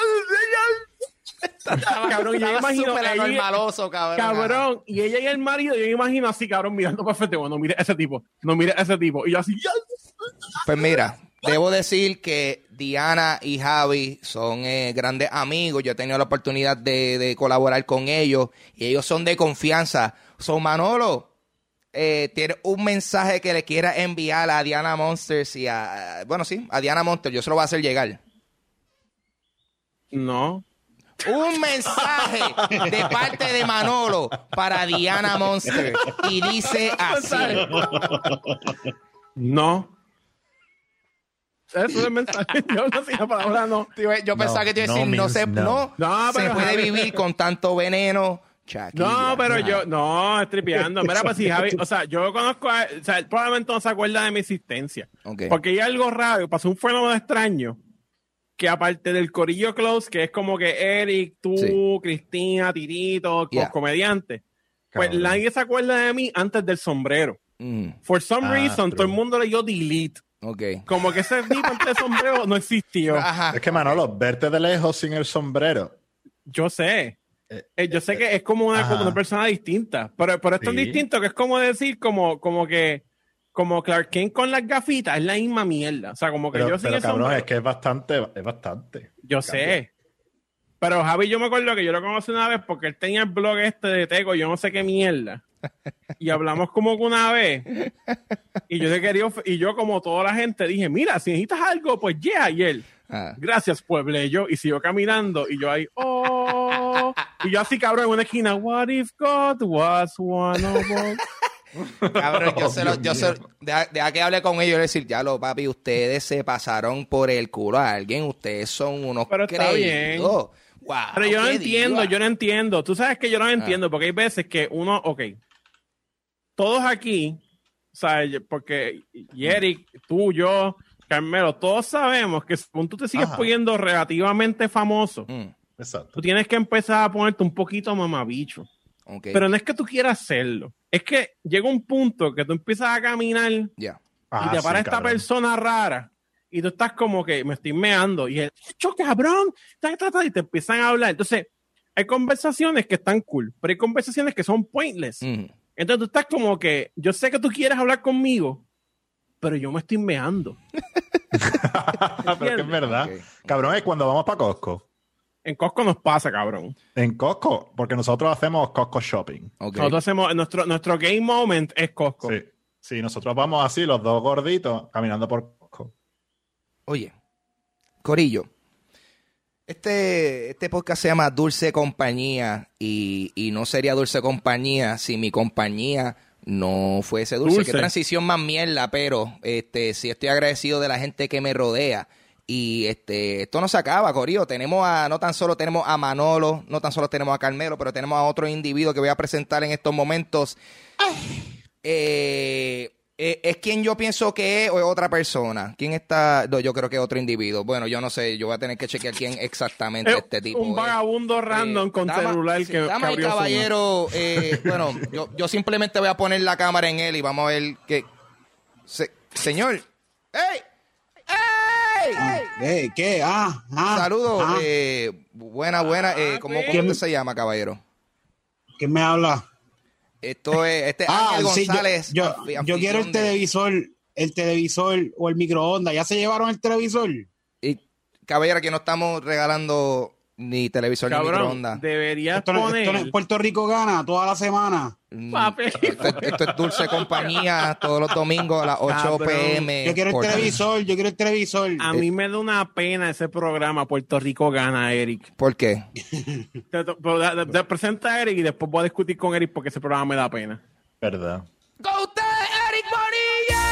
cabrón, y yo me Estaba imagino súper ella- anormaloso, cabrón. cabrón, y ella y el marido, yo me imagino así, cabrón, mirando perfecto, bueno, no mire ese tipo, no mire ese tipo. Y yo así, Pues mira, debo decir que Diana y Javi son eh, grandes amigos. Yo he tenido la oportunidad de, de colaborar con ellos y ellos son de confianza. Son Manolo. Eh, ¿tiene un mensaje que le quiera enviar a Diana Monsters y a, bueno, sí, a Diana Monsters? Yo se lo voy a hacer llegar. no. Un mensaje de parte de Manolo para Diana Monster y dice así. No. Eso es el mensaje. Yo no sé la palabra no. Yo pensaba No, que te iba a no decir, no, means se, no. no, No, se pero puede Javi- vivir con tanto veneno. Chaquilla. No, pero yo, no, estripeando. Mira, pues sí, Javi, o sea, yo conozco, a, o sea, él probablemente no se acuerda de mi existencia. Ok. Porque hay algo raro, pasó un fenómeno extraño, que aparte del corillo close, que es como que Eric, tú, Sí. Cristina, Tirito, Yeah. los comediantes, pues Cabrón. nadie se acuerda de mí antes del sombrero. Mm, For some Ah, reason, true. todo el mundo le dio delete. ok. Como que ese tipo antes del sombrero no existió. Ajá. Es que, Manolo, verte de lejos sin el sombrero. Yo sé. Eh, Eh, yo sé que es como una, Ajá. como una persona distinta, pero, pero es tan Sí. distinto que es como decir, como, como que, como Clark Kent con las gafitas, es la misma mierda. O sea, como que Pero, yo sin pero el cabrón, sombrero- es que es bastante, es bastante. Yo sé. Pero Javi, yo me acuerdo que yo lo conocí una vez porque él tenía el blog este de Teco, yo no sé qué mierda. Y hablamos como que una vez. Y yo te quería, of- y yo, como toda la gente, dije, mira, si necesitas algo, pues yeah. Y él, Ah. gracias, puebleyo. Y siguió caminando. Y yo ahí, oh. Y yo así, cabrón, en una esquina, what if God was one of us? Cabrón, yo Oh, se lo, Dios yo mío. se, deja, deja que hable con ellos y yo le decir, ya lo papi, ustedes se pasaron por el culo a alguien, ustedes son unos Pero está bien. creídos. Wow, Pero yo no qué entiendo, diva. yo no entiendo. Tú sabes que yo no entiendo, porque hay veces que uno, ok, todos aquí, o sea, yo- porque y Eric, tú, yo, Carmelo, todos sabemos que según tú te sigues Ajá. poniendo relativamente famoso, Mm, Exacto. tú tienes que empezar a ponerte un poquito mamabicho. ok, Pero no es que tú quieras hacerlo, es que llega un punto que tú empiezas a caminar ya. Ah, y te sí, para esta cabrón. persona rara y tú estás como que me estoy meando y él, ¡cho, cabrón! Ta, ta, ta, y te empiezan a hablar. Entonces, hay conversaciones que están cool, pero hay conversaciones que son pointless. Mm, Entonces tú estás como que, yo sé que tú quieres hablar conmigo, pero yo me estoy meando. Pero es que es verdad. Ok. Cabrón, es cuando vamos para Costco. En Costco nos pasa, cabrón. En Costco, porque nosotros hacemos Costco Shopping. ok. Nosotros hacemos, nuestro, nuestro game moment es Costco. Sí. Sí, nosotros vamos así, los dos gorditos, caminando por Costco. Oye, Corillo, este, este podcast se llama Dulce Compañía y, y no sería Dulce Compañía si mi compañía no fuese dulce. Dulce. Qué transición más mierda, pero este, sí estoy agradecido de la gente que me rodea. Y este, esto no se acaba, Corillo. Tenemos a, no tan solo tenemos a Manolo, no tan solo tenemos a Carmelo, pero tenemos a otro individuo que voy a presentar en estos momentos. Eh, eh, ¿Es quien yo pienso que es o es otra persona? ¿Quién está? No, yo creo que es otro individuo. Bueno, yo no sé, yo voy a tener que chequear quién exactamente Es este tipo un es. vagabundo random Eh, con dama- celular sí, que, que dama y abrió Zoom. caballero, eh, bueno, yo, yo simplemente voy a poner la cámara en él y vamos a ver que... Se- señor, ¡ey! ¡Ey! Eh, ¿Qué? Ah, ah, Saludos, ah. eh, buena, buena, eh, ¿cómo, sí. cómo usted se llama, caballero? ¿Quién me habla? Esto es, este es Ah, Ángel sí, yo- González. yo, anfi- yo quiero el anfitrión de- televisor, el televisor o el microondas. ¿Ya se llevaron el televisor? Y, caballero, aquí no estamos regalando ni televisor ni Cabrón, microondas. deberías Esto, no- poner... esto no es Puerto Rico gana toda la semana. Mm, Papi. Esto, es- esto es Dulce Compañía todos los domingos a las ocho Cabrón. p m Yo quiero el por- televisor, yo quiero el televisor. A mí me da una pena ese programa Puerto Rico gana, Eric. ¿Por qué? Te, te- pero da- da- te presenta a Eric y después voy a discutir con Eric porque ese programa me da pena. ¿Verdad? ¡Go usted, Eric Bonilla!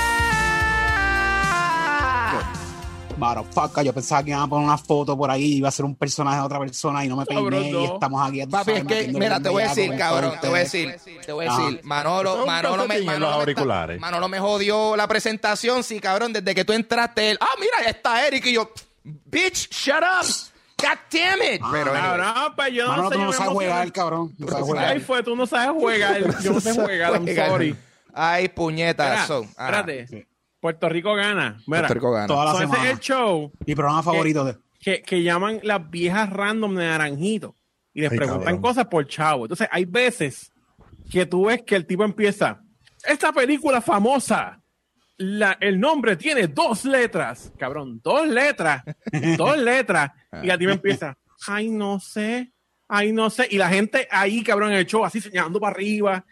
Motherfucker, yo pensaba que iban a poner una foto por ahí, iba a ser un personaje de otra persona y no me Cabrón, peiné y no. estamos aquí. tú Papi, sabes, es que, metiéndole mira, un te voy a bellaco decir, con cabrón, todos te voy a ustedes. decir, te voy a Ajá. decir, Manolo, Un Manolo me, calcetín en Manolo los me está- auriculares. Manolo me jodió la presentación, sí, cabrón, desde que tú entraste, él, ah, mira, ya está Eric, y yo, bitch, shut up, god damn it, pero anyway. Cabrón, pues yo no Manolo, sé. tú yo no me sabes emocioné. jugar, cabrón. No sabes Ahí jugar. fue, tú no sabes jugar. Yo no sé jugar, I'm Juega. sorry. Ay, Mira, puñetas, so, ajá. espérate. Sí. Puerto Rico gana. Mira, Puerto Rico gana. Toda la so ese semana. es el show Mi programa favorito de. que, que llaman las viejas random de Naranjito y les Ay, preguntan cabrón. cosas por chavo. Entonces, hay veces que tú ves que el tipo empieza, esta película famosa, la, el nombre tiene dos letras. Cabrón, dos letras. dos letras. Y la tipa empieza, ay, no sé, ay, no sé. Y la gente ahí, cabrón, en el show, así señalando para arriba.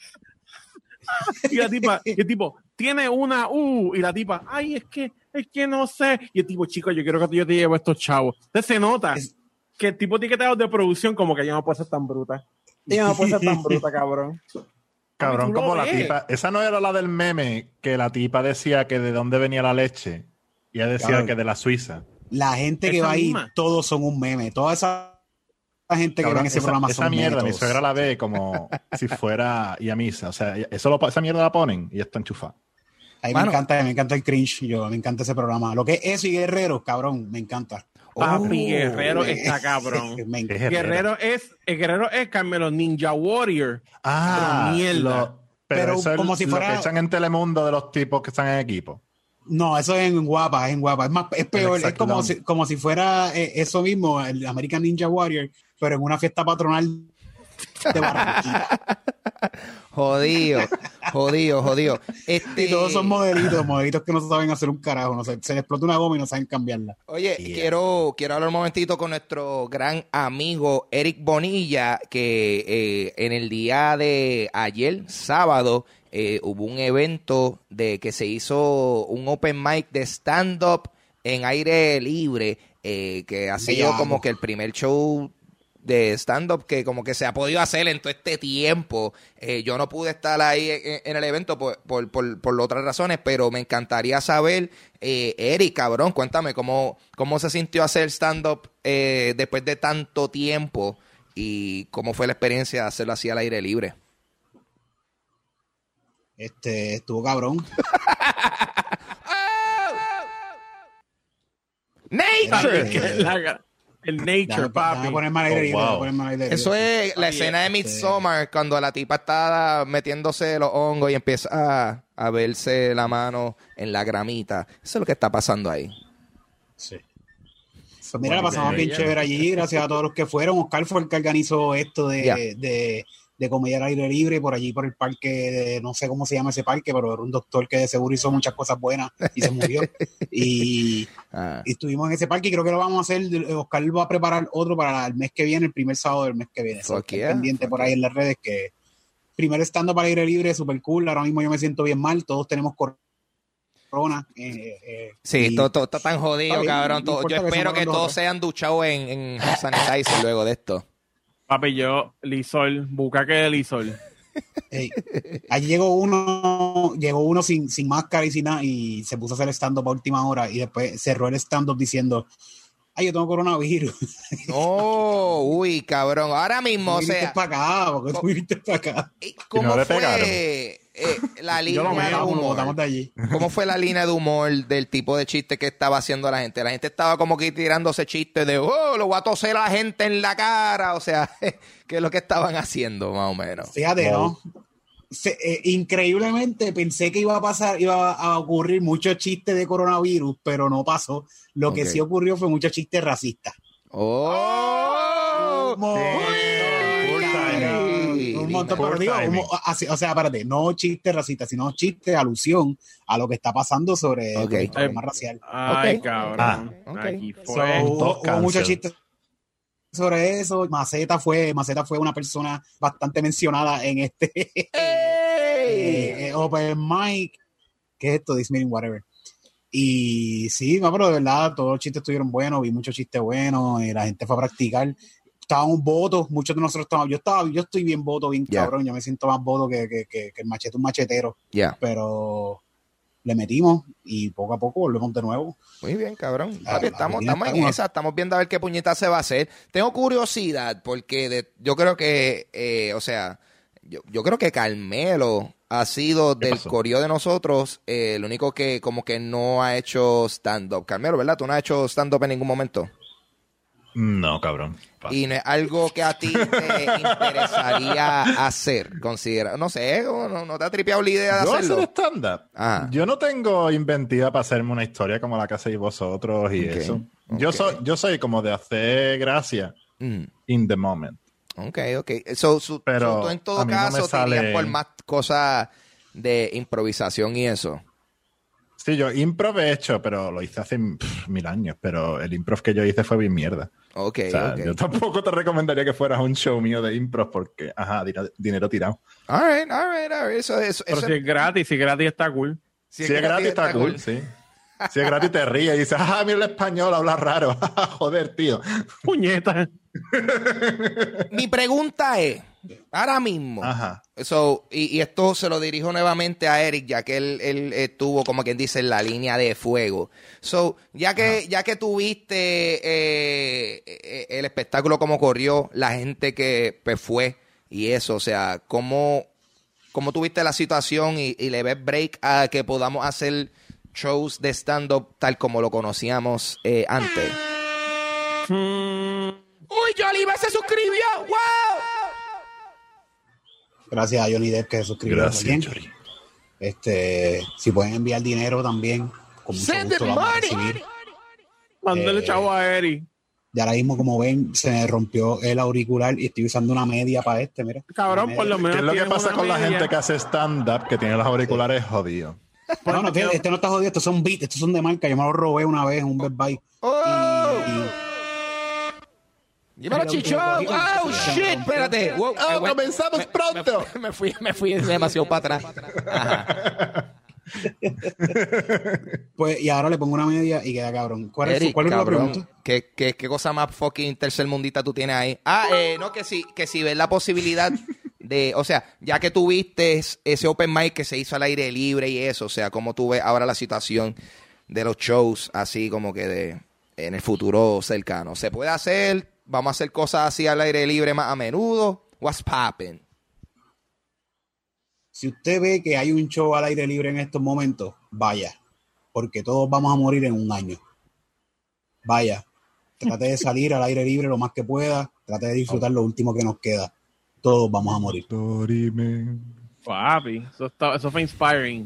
Y la tipa, y el tipo, tiene una U. Y la tipa, ay, es que, es que no sé. Y el tipo, chico, yo quiero que yo te llevo a estos chavos. Entonces se nota Es- que el tipo tiene que tener de producción como que ella no puede ser tan bruta. Ella no puede ser tan bruta, cabrón. Cabrón, tú lo como la ves. tipa. Esa no era la del meme que la tipa decía que de dónde venía la leche. Y ella decía Cabrón. que de la Suiza. La gente que Esa va ahí, misma. todos son un meme. Toda esa gente que Cabrón, va en ese esa, programa esa son mierda, mi memes. suegra la ve como si fuera y a misa. O sea, eso lo, esa mierda la ponen y ya está enchufada. A mí Mano. me encanta, me encanta el cringe. Yo, me encanta ese programa. Lo que es eso y Guerrero, cabrón, me encanta. Papi, Oh, Guerrero eh. está cabrón. Me encanta. Es Herrera. Guerrero es, el Guerrero es Carmelo Ninja Warrior. Ah, Pero mierda. lo- pero, Pero eso es como si lo fuera- que echan en Telemundo de los tipos que están en equipo. No, eso es en guapa, es en guapa. Es más, es peor, es como hexatlón. si, como si fuera eh, eso mismo, el American Ninja Warrior, pero en una fiesta patronal de Barranquilla. Jodido, jodido, jodido. Este, Y todos son modelitos, modelitos que no saben hacer un carajo. No sé, se les explota una goma y no saben cambiarla. Oye, Yeah. quiero, quiero hablar un momentito con nuestro gran amigo Eric Bonilla, que eh, en el día de ayer, sábado, eh, hubo un evento de que se hizo un open mic de stand-up en aire libre, eh, que ha sido Bellaco. como que el primer show de stand-up que como que se ha podido hacer en todo este tiempo. Eh, yo no pude estar ahí en, en el evento por, por, por, por otras razones, pero me encantaría saber, eh, Eric, cabrón, cuéntame cómo, cómo se sintió hacer stand-up eh, después de tanto tiempo y cómo fue la experiencia de hacerlo así al aire libre. Este, estuvo cabrón. ¡Nature! Que la- el Nature, Déjame, papi. déjame ponerme al aire Oh, libre, wow. déjame ponerme al aire libre. Eso es la Oye, escena de este- Midsommar, cuando la tipa está metiéndose los hongos y empieza a, a verse la mano en la gramita. Eso es lo que está pasando ahí. Sí. Pues mira, la pasamos bien Bella. chévere allí, gracias a todos los que fueron. Oscar fue el que organizó esto de, Ya. de, de comedia al aire libre por allí, por el parque, de, no sé cómo se llama ese parque, pero era un doctor que de seguro hizo muchas cosas buenas y se murió. y, Ah, y estuvimos en ese parque y creo que lo vamos a hacer. Oscar va a preparar otro para el mes que viene, el primer sábado del mes que viene. So, Fuck estén yeah, pendiente fuck por ahí en las redes que primer estando para aire libre, super cool. Ahora mismo yo me siento bien mal, todos tenemos corona. Eh, eh, sí, y- todo, todo está tan jodido, Está bien, cabrón. no todo- yo importa que espero se que mueran los todos otros. se hayan duchado en, en hand sanitizer luego de esto. Papi, yo, Lisol, bucaque de Lisol. Ey, allí llegó uno, llegó uno sin, sin máscara y sin nada y se puso a hacer stand-up a última hora y después cerró el stand-up diciendo, ay, yo tengo coronavirus. No, uy, cabrón. Ahora mismo, o ¿Por qué viniste sea, para acá? ¿Por qué tú viniste para acá? ¿y ¿cómo no le fue pegaron? eh, la Yo lo línea de matamos, lo humor? botamos de allí. ¿Cómo fue la línea de humor del tipo de chiste que estaba haciendo la gente? La gente estaba como que tirándose chistes de, oh, lo voy a toser a la gente en la cara. O sea, ¿qué es lo que estaban haciendo, más o menos? Fíjate, ¿no? Se- eh, increíblemente pensé que iba a pasar, iba a ocurrir muchos chistes de coronavirus, pero no pasó. Lo que Ok. sí ocurrió fue muchos chistes racistas. ¡Oh! Un montón, full cabrón, time. un montón, Full pero digo, timing. un- así- o sea, espérate, no chistes racistas, sino chistes de alusión a lo que está pasando sobre Ok. el problema racial. Ay, Ok. cabrón. Ah, ok. Aquí So, fue. hubo, Dos hubo cancel. muchos chistes sobre eso. Maceta fue, Maceta fue una persona bastante mencionada en este ¡Ey! eh, eh, Open Mic. ¿Qué es esto? This meeting, whatever. Y sí, no, pero de verdad, todos los chistes estuvieron buenos, vi muchos chistes buenos, y la gente fue a practicar. Estaban votos, muchos de nosotros estábamos, yo estaba, yo estoy bien voto, bien Ya. cabrón, yo me siento más voto que, que, que, que el machete, un machetero, Ya, pero le metimos y poco a poco volvemos de nuevo. muy bien, cabrón. Ah, Papi, la estamos, rutina estamos en está esa, estamos viendo a ver qué puñeta se va a hacer. Tengo curiosidad porque de- yo creo que, eh, o sea, yo, yo creo que Carmelo ha sido ¿Qué del pasó? corillo de nosotros eh, el único que como que no ha hecho stand-up. Carmelo, ¿verdad? ¿Tú no has hecho stand-up en ningún momento? No, cabrón. Paso. Y no es algo que a ti te interesaría hacer, considera. No sé, no, no te ha tripeado la idea de Yo hacer hacerlo. stand-up. Ajá. Yo no tengo inventiva para hacerme una historia como la que hacéis vosotros y Ok, eso. Yo ok. soy, yo soy como de hacer gracia Mm, in the moment. ok, ok. So, so- Pero so tú en todo a mí no me caso te sale- irías por más cosas de improvisación y eso. Sí, yo improv he hecho, pero lo hice hace pff, mil años. Pero el improv que yo hice fue bien mierda. Ok, O sea, ok. yo tampoco te recomendaría que fueras a un show mío de improv porque, ajá, dina- dinero tirado. All right, all right, all right. Eso, eso, Pero eso- si es gratis, si es gratis está cool. si Si es gratis, está cool, sí. Si es gratis, te ríes y dices, ah, mira el español, habla raro. Joder, tío. Puñeta. Mi pregunta es, Ahora mismo. Ajá. So, y, y esto se lo dirijo nuevamente a Eric, ya que él, él estuvo, como quien dice, en la línea de fuego. So, ya que, Ajá. ya que tuviste eh, eh, el espectáculo como corrió, la gente que pues, fue y eso, o sea, ¿cómo, cómo tuviste la situación y, y le ves break a que podamos hacer shows de stand-up tal como lo conocíamos eh, antes? Hmm, ¡Uy, Joliva se suscribió! ¡Wow! Gracias a Johnny Depp que se suscribió Gracias, también. Chori. Este, si pueden enviar dinero también, con mucho Send gusto the lo vamos a money. recibir. mándale Eh, chavo a Eri. Y ahora mismo, como ven, se me rompió el auricular y estoy usando una media para este, mira. Cabrón, Una por lo media. menos ¿Qué es lo que tienes pasa una con la media. gente que hace stand-up que tiene los auriculares jodidos? No, no, fíjate, este no está jodido, estos son beats, estos son de marca. Yo me los robé una vez en un Best Buy. ¡Oh! Y- ¡Llévalo, Chicho! ¡Oh, shit! Espérate. Wow. ¡Oh, Eh, comenzamos me- pronto! Me, me fui, me fui demasiado para atrás. Ajá. Pues, y ahora le pongo una media y queda cabrón. ¿Cuál es, Eric, ¿cuál es la cabrón, pregunta? ¿qué, qué, qué cosa más fucking tercermundita tú tienes ahí? Ah, eh, no, que si, que si ves la posibilidad de, o sea, ya que tuviste ese open mic que se hizo al aire libre y eso, o sea, cómo tú ves ahora la situación de los shows así como que de en el futuro cercano. ¿Se puede hacer? ¿Vamos a hacer cosas así al aire libre más a menudo? What's poppin'? Si usted ve que hay un show al aire libre en estos momentos, vaya, porque todos vamos a morir en un año. Vaya, trate de salir al aire libre lo más que pueda, trate de disfrutar lo último que nos queda. Todos vamos a morir. Dorime. Papi, eso, está, eso fue inspiring.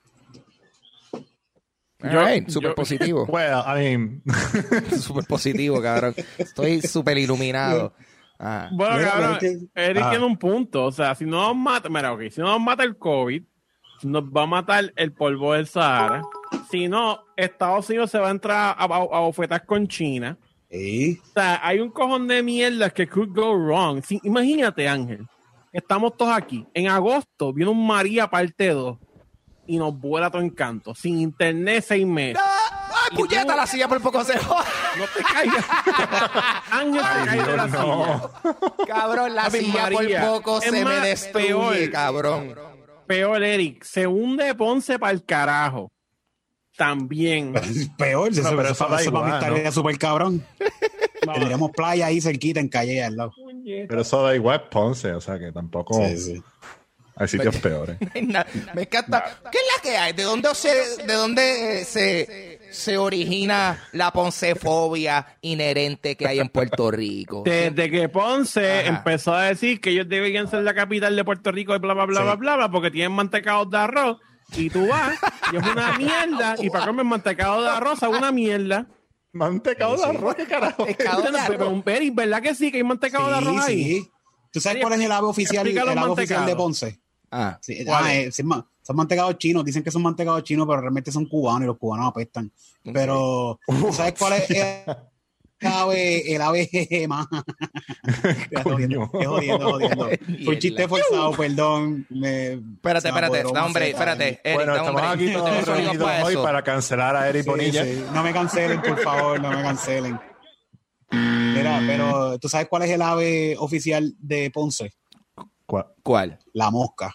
All Yo- right, súper yo- positivo. Well, I mean, Súper positivo, cabrón. Estoy súper iluminado. Ah. Bueno, Mira, cabrón, pero es que- Eric Ah. tiene un punto. O sea, si no nos mata, mira, ok, si no nos mata el COVID, nos va a matar el polvo del Sahara. Si no, Estados Unidos se va a entrar a, a, a bofetas con China. Sí. O sea, hay un cojón de mierdas que could go wrong. Sí, imagínate, Ángel, estamos todos aquí. En agosto viene un María parte dos y nos vuela todo en canto. Sin internet, seis meses. ¡Ay, puñeta! La silla por poco se joda. No te caigas. Ángel se cae de la silla. Cabrón, la Papi, silla María, por poco es se me más, destruye, peor. cabrón. Peor, Eric, se hunde Ponce para el carajo. También. Peor, eso, pero eso, eso eso, da eso para mí igual, estaría ¿no? súper cabrón. Tendríamos playa ahí cerquita en Calle al lado. pero eso da igual Ponce, o sea que tampoco Sí, sí. hay sitios peores. Na- Me encanta. ¿Qué es la que hay? ¿De dónde se, de dónde eh, se, se origina la poncefobia inherente que hay en Puerto Rico? Desde que Ponce Ajá. empezó a decir que ellos deberían ser la capital de Puerto Rico y bla, bla, bla, Sí. bla, bla, bla, porque tienen mantecados de arroz. Y tú vas, y es una mierda. Y para comer mantecado de arroz es una mierda. Mantecado de arroz, ¿qué carajo? Pescado de Pero, arroz. Eric, ¿verdad que sí? Que hay mantecado de arroz ahí. sí. ¿Tú sabes cuál es el ave oficial, el Explica los ave oficial de mantecados. Ponce? Ah, Sí, ¿Cuál ah, es? eh, sí, ma- son mantecados chinos, dicen que son mantecados chinos, pero realmente son cubanos y los cubanos apestan. Pero, ¿tú sabes cuál es el ave, el ave jeje, más? Es jodiendo, es jodiendo, es jodiendo. Fue un chiste forzado, perdón. Me, espérate, se me espérate. apoderó Da un hombre, maceta. espérate. Eric, Bueno, da estamos hombre. aquí Yo todos tengo sonido reunidos para hoy eso. para cancelar a Eric Sí, Bonilla. sí. No me cancelen, por favor, no me cancelen. Mira, pero ¿tú sabes cuál es el ave oficial de Ponce? ¿Cuál? ¿Cuál? La mosca.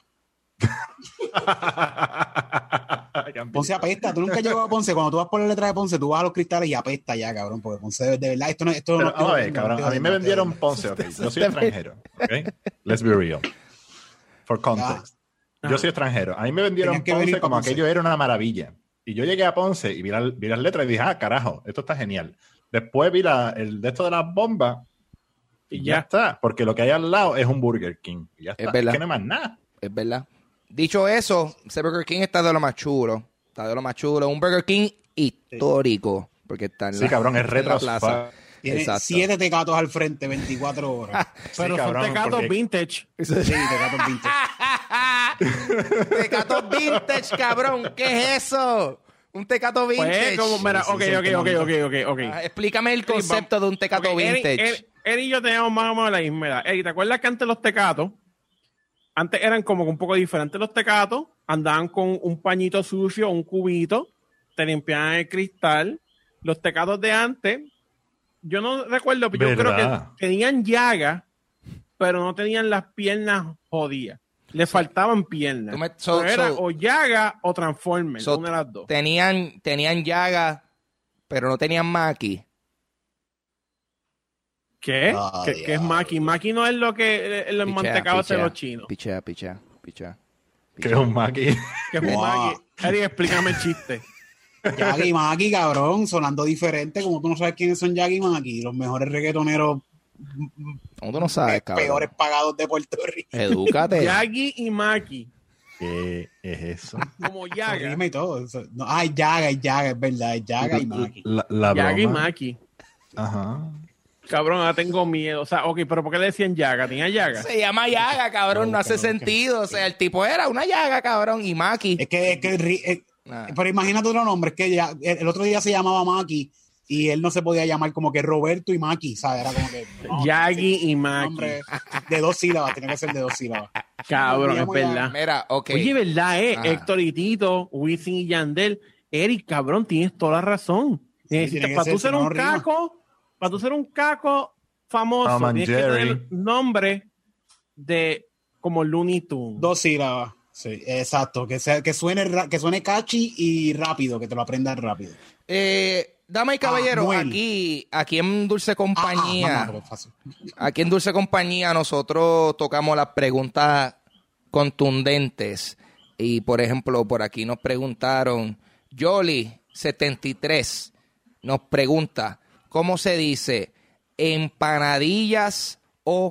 Ponce apesta. Tú nunca has llegado a Ponce. Cuando tú vas por la letra de Ponce, tú vas a los cristales y apesta ya, cabrón. Porque Ponce, de verdad, esto no esto Pero, no. vamos a ver, no- cabrón. no- A mí me no- vendieron Ponce, ok. Yo soy extranjero, ok. Let's be real. For context. Yo soy extranjero. A mí me vendieron Tenías que Ponce venir pa' como Ponce. aquello era una maravilla. Y yo llegué a Ponce y vi, la- vi las letras y dije, ah, carajo, esto está genial. Después vi la, el de esto de las bombas y ya Ya. está. Porque lo que hay al lado es un Burger King. Y ya está. Es verdad. que no hay más nada. Es verdad. Dicho eso, ese Burger King está de lo más chulo. Está de lo más chulo. Un Burger King histórico. Porque está en Sí, la, cabrón, es en la retro. plaza. Tiene Exacto. siete tecatos al frente, veinticuatro horas. Pero Sí, cabrón, son tecatos porque- vintage. Sí, tecatos vintage. Tecato vintage, cabrón. ¿Qué es eso? Un tecato vintage. Pues como, mira, Sí, ok, sí, ok, sí, ok, bonito. ok, ok, ok. Ah, explícame el concepto de un tecato Ok, Eric- vintage. Eric- Eric y yo teníamos más o menos la misma edad. Eric, ¿te acuerdas que antes los tecatos, antes eran como que un poco diferentes los tecatos, andaban con un pañito sucio, un cubito, te limpiaban el cristal. Los tecatos de antes, yo no recuerdo, pero yo creo ¿Verdad? que tenían llagas pero no tenían las piernas jodidas. Le faltaban piernas. Tú me- so- Pero era so- o Yaga o Transformers, So, una de las dos. Tenían, tenían llaga, pero no tenían Maki. ¿Qué? Ah, ¿Qué, ¿Qué es diablo. Maki? Maki no es lo que el Pichea, mantecado de pichea, los chinos. Pichea, pichea, pichea. Que es un maqui. ¿Qué es un Wow. Maki? Eric, explícame el chiste. Yagi y Maki, cabrón, sonando diferente, como tú no sabes quiénes son Yagi y Maki, los mejores reggaetoneros ¿Cómo tú no sabes, cabrón? peores pagados de Puerto Rico. Edúcate. Yagi y Maki. ¿Qué es eso? Como Yaga. Rima y todo. Eso- No, ah, es Yaga, es Yaga, es verdad, es Yaga y Maki. La, la Yaga y broma. Maki. Ajá. Cabrón, ahora tengo miedo. O sea, ok, pero ¿por qué le decían Yaga? ¿Tenía Yaga? Se llama llaga, cabrón, no hace Cabrón, sentido. O sea, el tipo era una llaga, cabrón, y Maki. Es que, es que, ri- es- Ah. pero imagínate otro nombre, es que ya, el, el otro día se llamaba Maki y él no se podía llamar como que Roberto y Maki, ¿sabes? Era como que. no, Yagi y Maki. nombre de dos sílabas, tenía que ser de dos sílabas. Cabrón, es Llamo ya- verdad. Mira, ok. Oye, ¿verdad, eh? Ajá. Héctor y Tito, Wisin y Yandel. Eric, cabrón, tienes toda la razón. Necesitas, tiene que para ser, tú ser si no, un no rima. caco, para tú ser un caco famoso, Tom and tienes que Jerry. tener nombre de como Looney Tunes. Dos sílabas. Sí, exacto. Que, sea, que, suene, ra- que suene catchy y rápido, que te lo aprendas rápido. Eh, damas y caballeros, Anuel. aquí, aquí en Dulce Ah, ah, Compañía, no, no, pero es fácil. aquí en Dulce Compañía nosotros tocamos las preguntas contundentes. Y, por ejemplo, por aquí nos preguntaron, Yoli setenta y tres nos pregunta, ¿cómo se dice? ¿Empanadillas o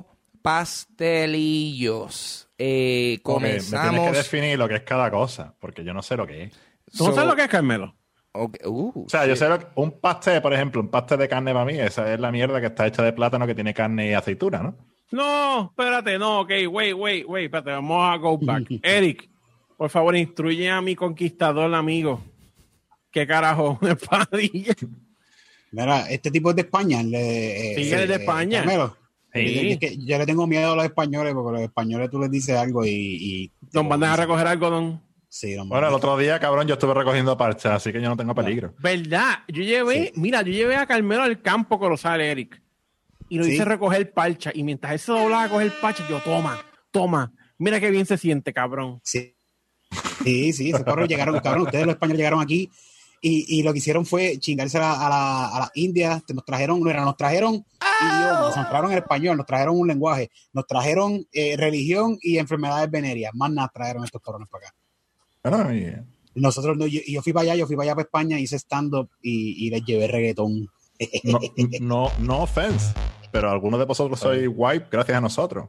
pastelillos? Eh, Ok, me tienes comenzamos... que definir lo que es cada cosa, porque yo no sé lo que es. ¿Tú no So- sabes lo que es, Carmelo? ok, uh, O sea, yo sé lo que, un pastel, por ejemplo, un pastel de carne para mí, esa es la mierda que está hecha de plátano que tiene carne y aceituna, ¿no? No, espérate, no, ok, wait, wait, wait, espérate, vamos a go back. Eric, por favor, instruye a mi conquistador amigo. ¿Qué carajo? Una empanadilla. Mira, este tipo es de España. Le, Sí, él es de España. Carmelo. Sí. Yo, yo- que- yo le tengo miedo a los españoles porque los españoles tú les dices algo y. y Nos mandan a recoger algodón. Sí, nos Bueno, el mandan- otro día, cabrón, yo estuve recogiendo parchas, así que yo no tengo peligro. ¿Verdad? Yo llevé, mira, yo llevé a Carmelo al campo colosal, Eric. Y lo Sí. hice recoger parcha. Y mientras él se doblaba a coger parcha, yo, toma, toma. Mira qué bien se siente, cabrón. Sí, sí, sí, esos cabrones llegaron, cabrón, ustedes los españoles llegaron aquí y, y lo que hicieron fue chingarse a la, a la, a las Indias, nos trajeron, no era, nos trajeron idiomas, nos trajeron el español, nos trajeron un lenguaje, nos trajeron eh, religión y enfermedades venéreas, más nada trajeron estos cabrones para acá. Bueno, y- Y nosotros, no, yo, yo fui para allá, yo fui para allá para España, hice stand-up y, y les llevé reggaetón. no, no, no offense, pero algunos de vosotros sois white gracias a nosotros.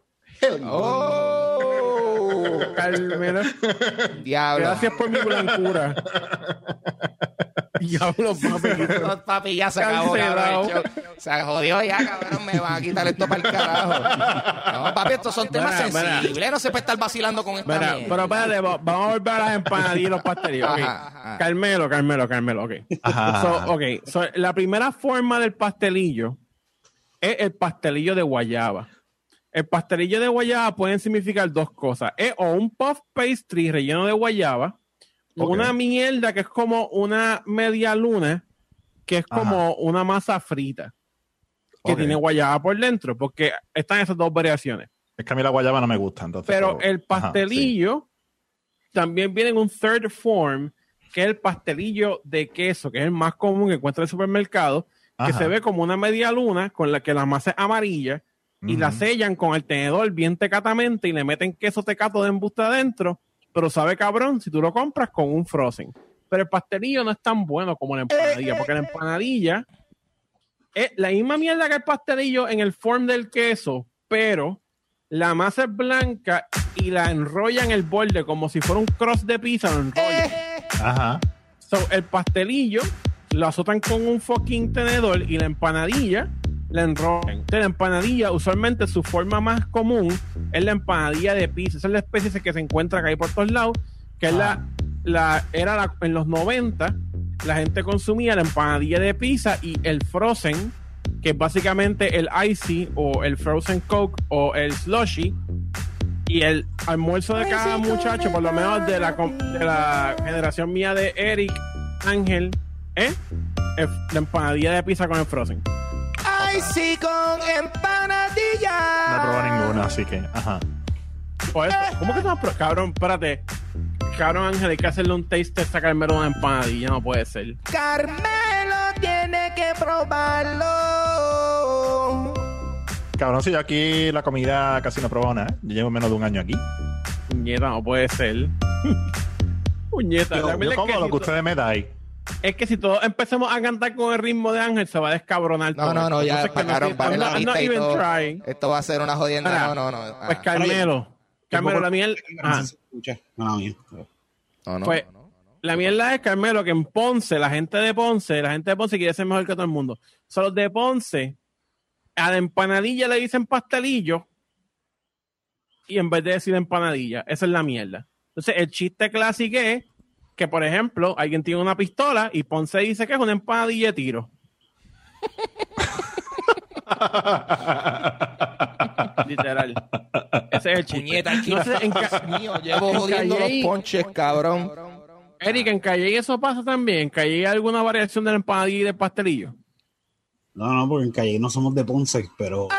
¡Oh! Carmelo, Diablo. gracias por mi blancura. Diablo, papi. No, papi, ya se acabó, Cancelado. cabrón. el show. Se jodió ya, cabrón. Me van a quitar esto para el carajo. No, papi, estos son temas Mira, mira. sensibles. No se puede estar vacilando con esta Mira, mierda. pero espérate, va- vamos a volver a las empanadillas y los pastelillos. Ok. Ajá, ajá. Carmelo, Carmelo, Carmelo, ok. Ajá. So, ok, so, la primera forma del pastelillo es el pastelillo de guayaba. El pastelillo de guayaba pueden significar dos cosas. Es o un puff pastry relleno de guayaba, o Ok. una mierda que es como una media luna, que es como una masa frita, que Ok. tiene guayaba por dentro, porque están esas dos variaciones. Es que a mí la guayaba no me gusta, entonces. Pero pues, el ajá, pastelillo también viene en un third form, que es el pastelillo de queso, que es el más común que encuentra en el supermercado, que Ajá. se ve como una media luna con la que la masa es amarilla sí. y la Ujú. sellan con el tenedor bien tecatamente y le meten queso tecato de embuste adentro, pero sabe cabrón si tú lo compras con un frozen. Pero el pastelillo no es tan bueno como la empanadilla, porque la empanadilla es la misma mierda que el pastelillo en el form del queso, pero la masa es blanca y la enrolla en el borde como si fuera un cross de pizza, lo enrolla. Ajá. So, el pastelillo lo azotan con un fucking tenedor y la empanadilla la enrollan. Entonces, la empanadilla, usualmente su forma más común es la empanadilla de pizza. Esa es la especie que se encuentra acá y por todos lados, que es la, la, era la, en los noventa, la gente consumía la empanadilla de pizza y el frozen, que es básicamente el icy o el frozen coke o el slushy, y el almuerzo de cada muchacho, por lo menos de la, com- de la generación mía de Eric, Ángel, ¿eh? Es la empanadilla de pizza con el frozen. O Hoy sí con empanadilla. No he probado ninguna, así que, ajá. Pues, ¿cómo que no? Cabrón, espérate. Cabrón, Ángel, hay que hacerle un taste a Carmelo de una empanadilla, no puede ser. Carmelo tiene que probarlo. Cabrón, si yo aquí la comida casi no he probado nada. Yo llevo menos de un año aquí. Puñeta, no puede ser. Puñeta. Yo, La verdad yo es como que lo si que ustedes me dais. Es que si todos empecemos a cantar con el ritmo de Ángel, se va a descabronar No, todo. no, no, ya Entonces, que no pagaron estoy- para I'm la not- I'm pista not y even todo. trying. Esto va a ser una jodienda. Ahora, No, no, no. Pues Ah, Carmelo. Carmelo, la miel. No Ah, sé si se escucha. No, mía. no, no, pues, no, no. la mierda es, Carmelo, que en Ponce, la gente de Ponce, la gente de Ponce quiere ser mejor que todo el mundo. Son los de Ponce, a la empanadilla le dicen pastelillo y en vez de decir empanadilla, esa es la mierda. Entonces, el chiste clásico es que, por ejemplo, alguien tiene una pistola y Ponce dice que es una empanadilla de tiro. Literal. Ese es el chiste. Puñeta, el No sé, en ca- mío, llevo en jodiendo Calle- los ponches, cabrón. Eric, en Calle eso pasa también. En Calle hay alguna variación de la empanadilla y del pastelillo. No, no, porque en Calle no somos de Ponce, pero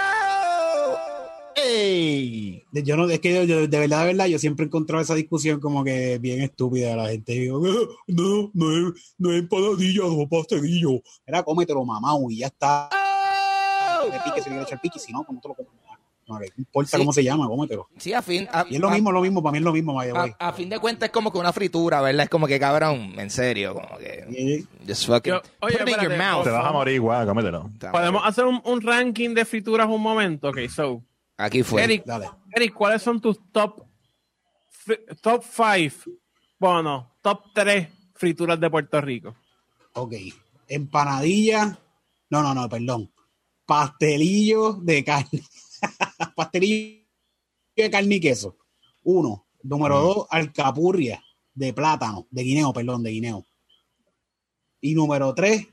¡Ey! yo no, es que yo, yo, de verdad, de verdad, yo siempre he encontrado esa discusión como que bien estúpida. La gente digo, no, no es, no es empanadilla, no es pastelillo. Era cómetelo, mamá, y ya está. De pique, si le quiero echar pique, si no, como te lo comes. No, no importa Sí. cómo se llama, cómetelo. Sí, a fin. A, Y es lo a- mismo, lo mismo, para mí es lo mismo, by the way. A, a fin de cuentas es como que una fritura, ¿verdad? Es como que, cabrón, en serio, como que... Y- Just fucking Yo- oye, put it in your espérate, mouth. Te vas a morir igual, cómetelo. Podemos hacer un, un ranking de frituras un momento. Ok, so. Aquí fue. Eric, Dale. Eric, ¿cuáles son tus top fri- top five? Bueno, no, top tres frituras de Puerto Rico. Ok. Empanadilla. No, no, no, perdón. Pastelillo de carne. Pastelillo de carne y queso. Uno. Número dos, alcapurria de plátano, de guineo, perdón, de guineo. Y número tres,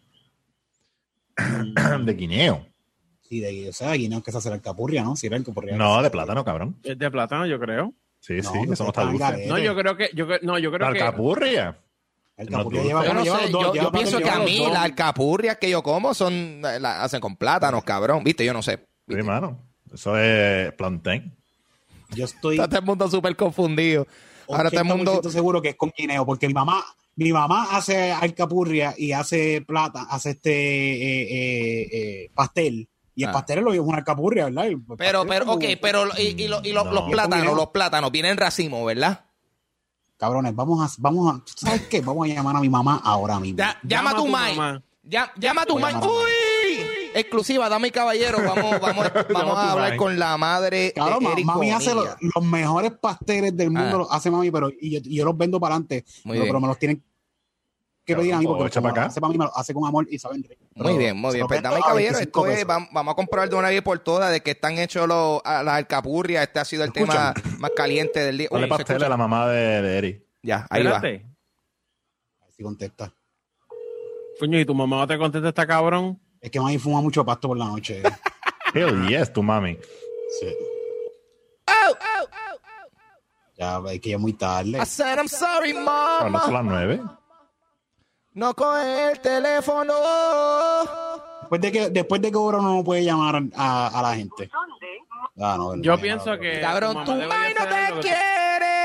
De guineo. sí, de, o sea, de guineo que se hace la alcapurria, ¿no? Si era alcapurria. No, de plátano, cabrón. Es de plátano, yo creo. Sí, No, sí, que eso no está está dulce. al No, yo creo que, yo, cre- no, yo creo La que. alcapurria. Alcapurria No, lleva, Yo no lleva sé, los dos, yo, lleva yo pienso lleva que a los mí dos. las alcapurrias que yo como son, las hacen con plátanos, cabrón. ¿Viste? Yo no sé. Sí, mano. Eso es plantain. Yo estoy Está todo el mundo súper confundido. Ahora todo el mundo... ochenta por ciento seguro que es con guineo, porque mi mamá, mi mamá hace alcapurria y hace plata, hace este eh, eh, eh, pastel. Y el Ah. pastel es lo que es una alcapurria, ¿verdad? El Pero, pastel es pero, como- ok, pero y, y lo- y lo- No. los plátanos, los plátanos vienen en racimo, ¿verdad? Cabrones, vamos a, vamos a, ¿sabes qué? Vamos a llamar a mi mamá ahora mismo. Ya, llama, a tu mai. mamá. Ya, llama a tu Voy a mai. llamar a ¡Uy! Exclusiva, dama y caballero. Vamos, vamos, vamos Llama a a tu hablar mai. con la madre Cabrón, de ma- Eric mami hace Bonilla. los, los mejores pasteles del mundo, Ah. los hace mami, pero y yo, y yo los vendo para adelante. Muy Pero, bien. pero me los tienen que Cabrón, pedir a mí pues, porque echa como pa' acá. los hace mami, me los hace con amor y saben rico. Muy Pero bien, muy se bien. los Pues, vendo dama y a caballero, veinticinco esto es, pesos. vamos, vamos a comprobar de una vez por todas de que están hechos los, a la alcapurria. Este ha sido el tema más caliente del día. Uy, Dale ¿se pastel escucha? a la mamá de, de Eric. Ya, ahí va. Espérate. A ver si contesta. Coño, ¿y tu mamá no te contesta esta cabrón? Es que mami fuma mucho pasto por la noche. Hell yes, tu mami. Sí. Oh, oh, oh, oh. Ya, es que ya es muy tarde. I said I'm sorry, Pero no son mama. las nueve. No coge el teléfono. Después de que, después de que Oro no puede llamar a, a la gente. Ah, no, Yo no, pienso no, que. Cabrón, mamá tu debería mai no hacer algo te que- quiere.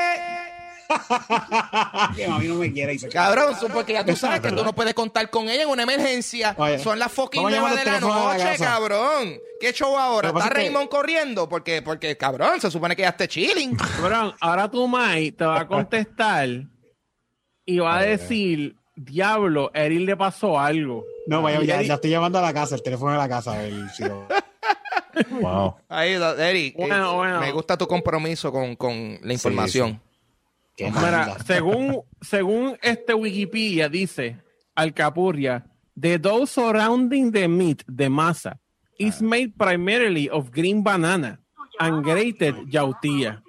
que mami no me quiere. Y se- Cabrón, son porque ya tú sabes que tú no puedes contar con ella en una emergencia. Oye, Son las fucking vamos a nueve llamar de el la teléfono de la noche, casa. cabrón. ¿Qué show ahora? Lo que ¿Está pasa es que- Raymond corriendo? Porque, porque, cabrón, se supone que ya esté chilling. Cabrón, ahora tu mai te va a contestar y va a decir, diablo, Eric le pasó algo. No, vaya, Y ya, Eric- ya estoy llamando a la casa, el teléfono de la casa. A ver si lo- Wow. Ahí, Eric. Bueno, eh, bueno. Me gusta tu compromiso con, con la información. Qué Mira, maldad. según, según este Wikipedia dice, alcapurria, the dough surrounding the meat, de masa, is made primarily of green banana and grated yautía.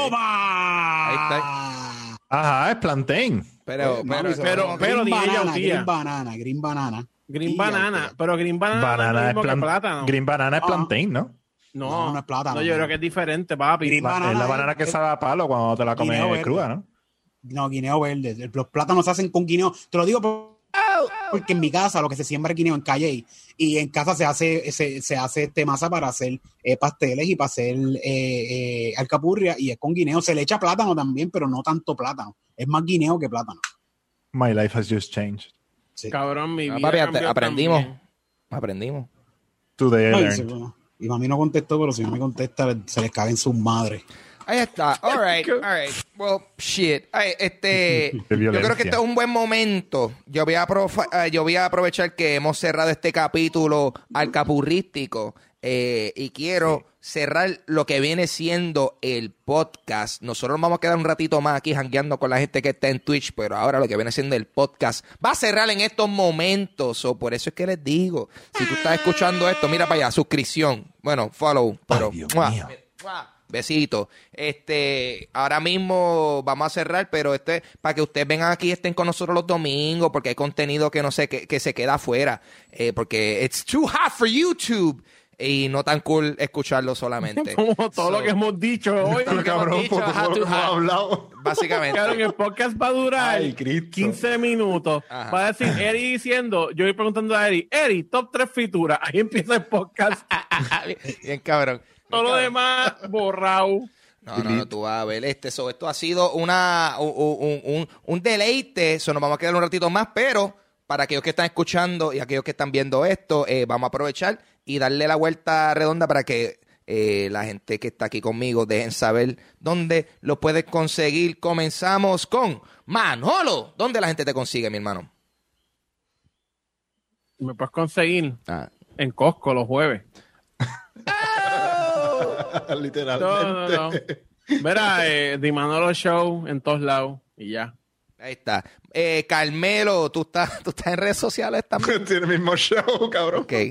¡Toma! Ajá, es plantain. Pero, Pues, mami, pero, se pero- llama pero green dije banana, yautía. green banana, green banana. Green Y banana, yautía. pero green banana, no es Banana lo es mismo que plan- plátano. Green banana es Ah. plantain, ¿no? No, No, no es plátano, No, yo no. creo que es diferente, papi. Green La- banana es la es- banana que sabe a palo cuando te la Guineo comes verde. cruda, ¿no? No, guineo verde. Los plátanos se hacen con guineo. Te lo digo por- Porque en mi casa lo que se siembra es guineo en Calle y en casa se hace se, se hace este masa para hacer eh, pasteles y para hacer eh, eh, alcapurria y es con guineo. Se le echa plátano también, pero no tanto plátano. Es más guineo que plátano. My life has just changed. Sí. Cabrón, mi Ah, vida papi, cambió aprendimos. también. Aprendimos. Today I Ay, learned. sí, bueno. Y mami no contestó, pero si no me contesta, se les caen sus madres. Ahí está. All right, all right. Well, shit. Ay, este, Qué yo violencia. creo que este es un buen momento. Yo voy a, profa- eh, yo voy a aprovechar que hemos cerrado este capítulo alcapurrístico eh, y quiero cerrar lo que viene siendo el podcast. Nosotros nos vamos a quedar un ratito más aquí jangueando con la gente que está en Twitch, pero ahora lo que viene siendo el podcast va a cerrar en estos momentos. O por eso es que les digo, si tú estás escuchando esto, mira para allá, suscripción. Bueno, follow, pero... Ay, Dios ¡mua! mío. ¡mua! Besito. Este, ahora mismo vamos a cerrar, pero este, para que ustedes vengan aquí y estén con nosotros los domingos, porque hay contenido que no sé, que, que se queda afuera, eh, porque it's too hot for YouTube y no tan cool escucharlo solamente. Como todo So, lo que hemos dicho hoy. Todo lo que hemos Cabrón, dicho, por ajá, todo lo que too hemos hot. hablado. Básicamente. Claro, el podcast va a durar Ay, Cristo. quince minutos. Ajá. Va a decir Eri diciendo, yo voy preguntando a Eri, Eri, top tres frituras. Ahí empieza el podcast. Bien cabrón. Todo lo Bien cabrón. demás borrado. No, no, no, tú vas a ver este. So, esto ha sido una, un, un, un, un deleite. So, nos vamos a quedar un ratito más, pero para aquellos que están escuchando y aquellos que están viendo esto, eh, vamos a aprovechar y darle la vuelta redonda para que eh, la gente que está aquí conmigo dejen saber dónde lo puedes conseguir. Comenzamos con Manolo. ¿Dónde la gente te consigue, mi hermano? Me puedes conseguir Ah. en Costco los jueves. Literalmente. No, no, no. Mira, eh, Di Manolo Show en todos lados y ya. Ahí está. Eh, Carmelo, ¿tú estás, tú estás en redes sociales también. Tiene el mismo show, cabrón. Ok.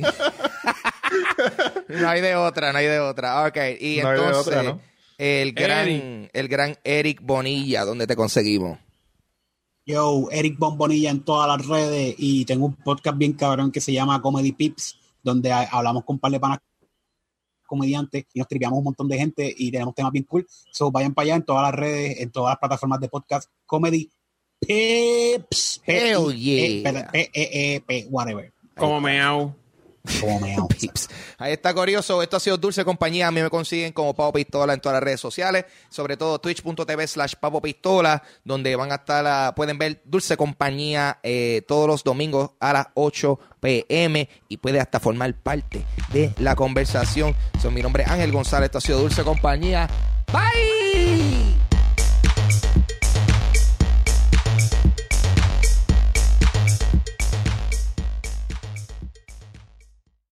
No hay de otra, no hay de otra. Ok, y No hay de entonces, otra, ¿no? el gran, Eric. el gran Eric Bonilla, ¿dónde te conseguimos? Yo, Eric Bombonilla en todas las redes y tengo un podcast bien cabrón que se llama Comedy Pips, donde ha- hablamos con un par de panas comediantes y nos tripeamos un montón de gente y tenemos temas bien cool. So, vayan para allá en todas las redes, en todas las plataformas de podcast. Comedy Pips. Hell P- yeah. P E E P, whatever. Como meao. Como me amo. Pips. Ahí está, Corioso. Esto ha sido Dulce Compañía. A mí me consiguen como Papo Pistola en todas las redes sociales, sobre todo twitch.tv slash Papo Pistola, donde van a estar, a- pueden ver Dulce Compañía eh, todos los domingos a las ocho p.m. y puede hasta formar parte de la conversación. So, mi nombre es Ángel González. Esto ha sido Dulce Compañía. Bye.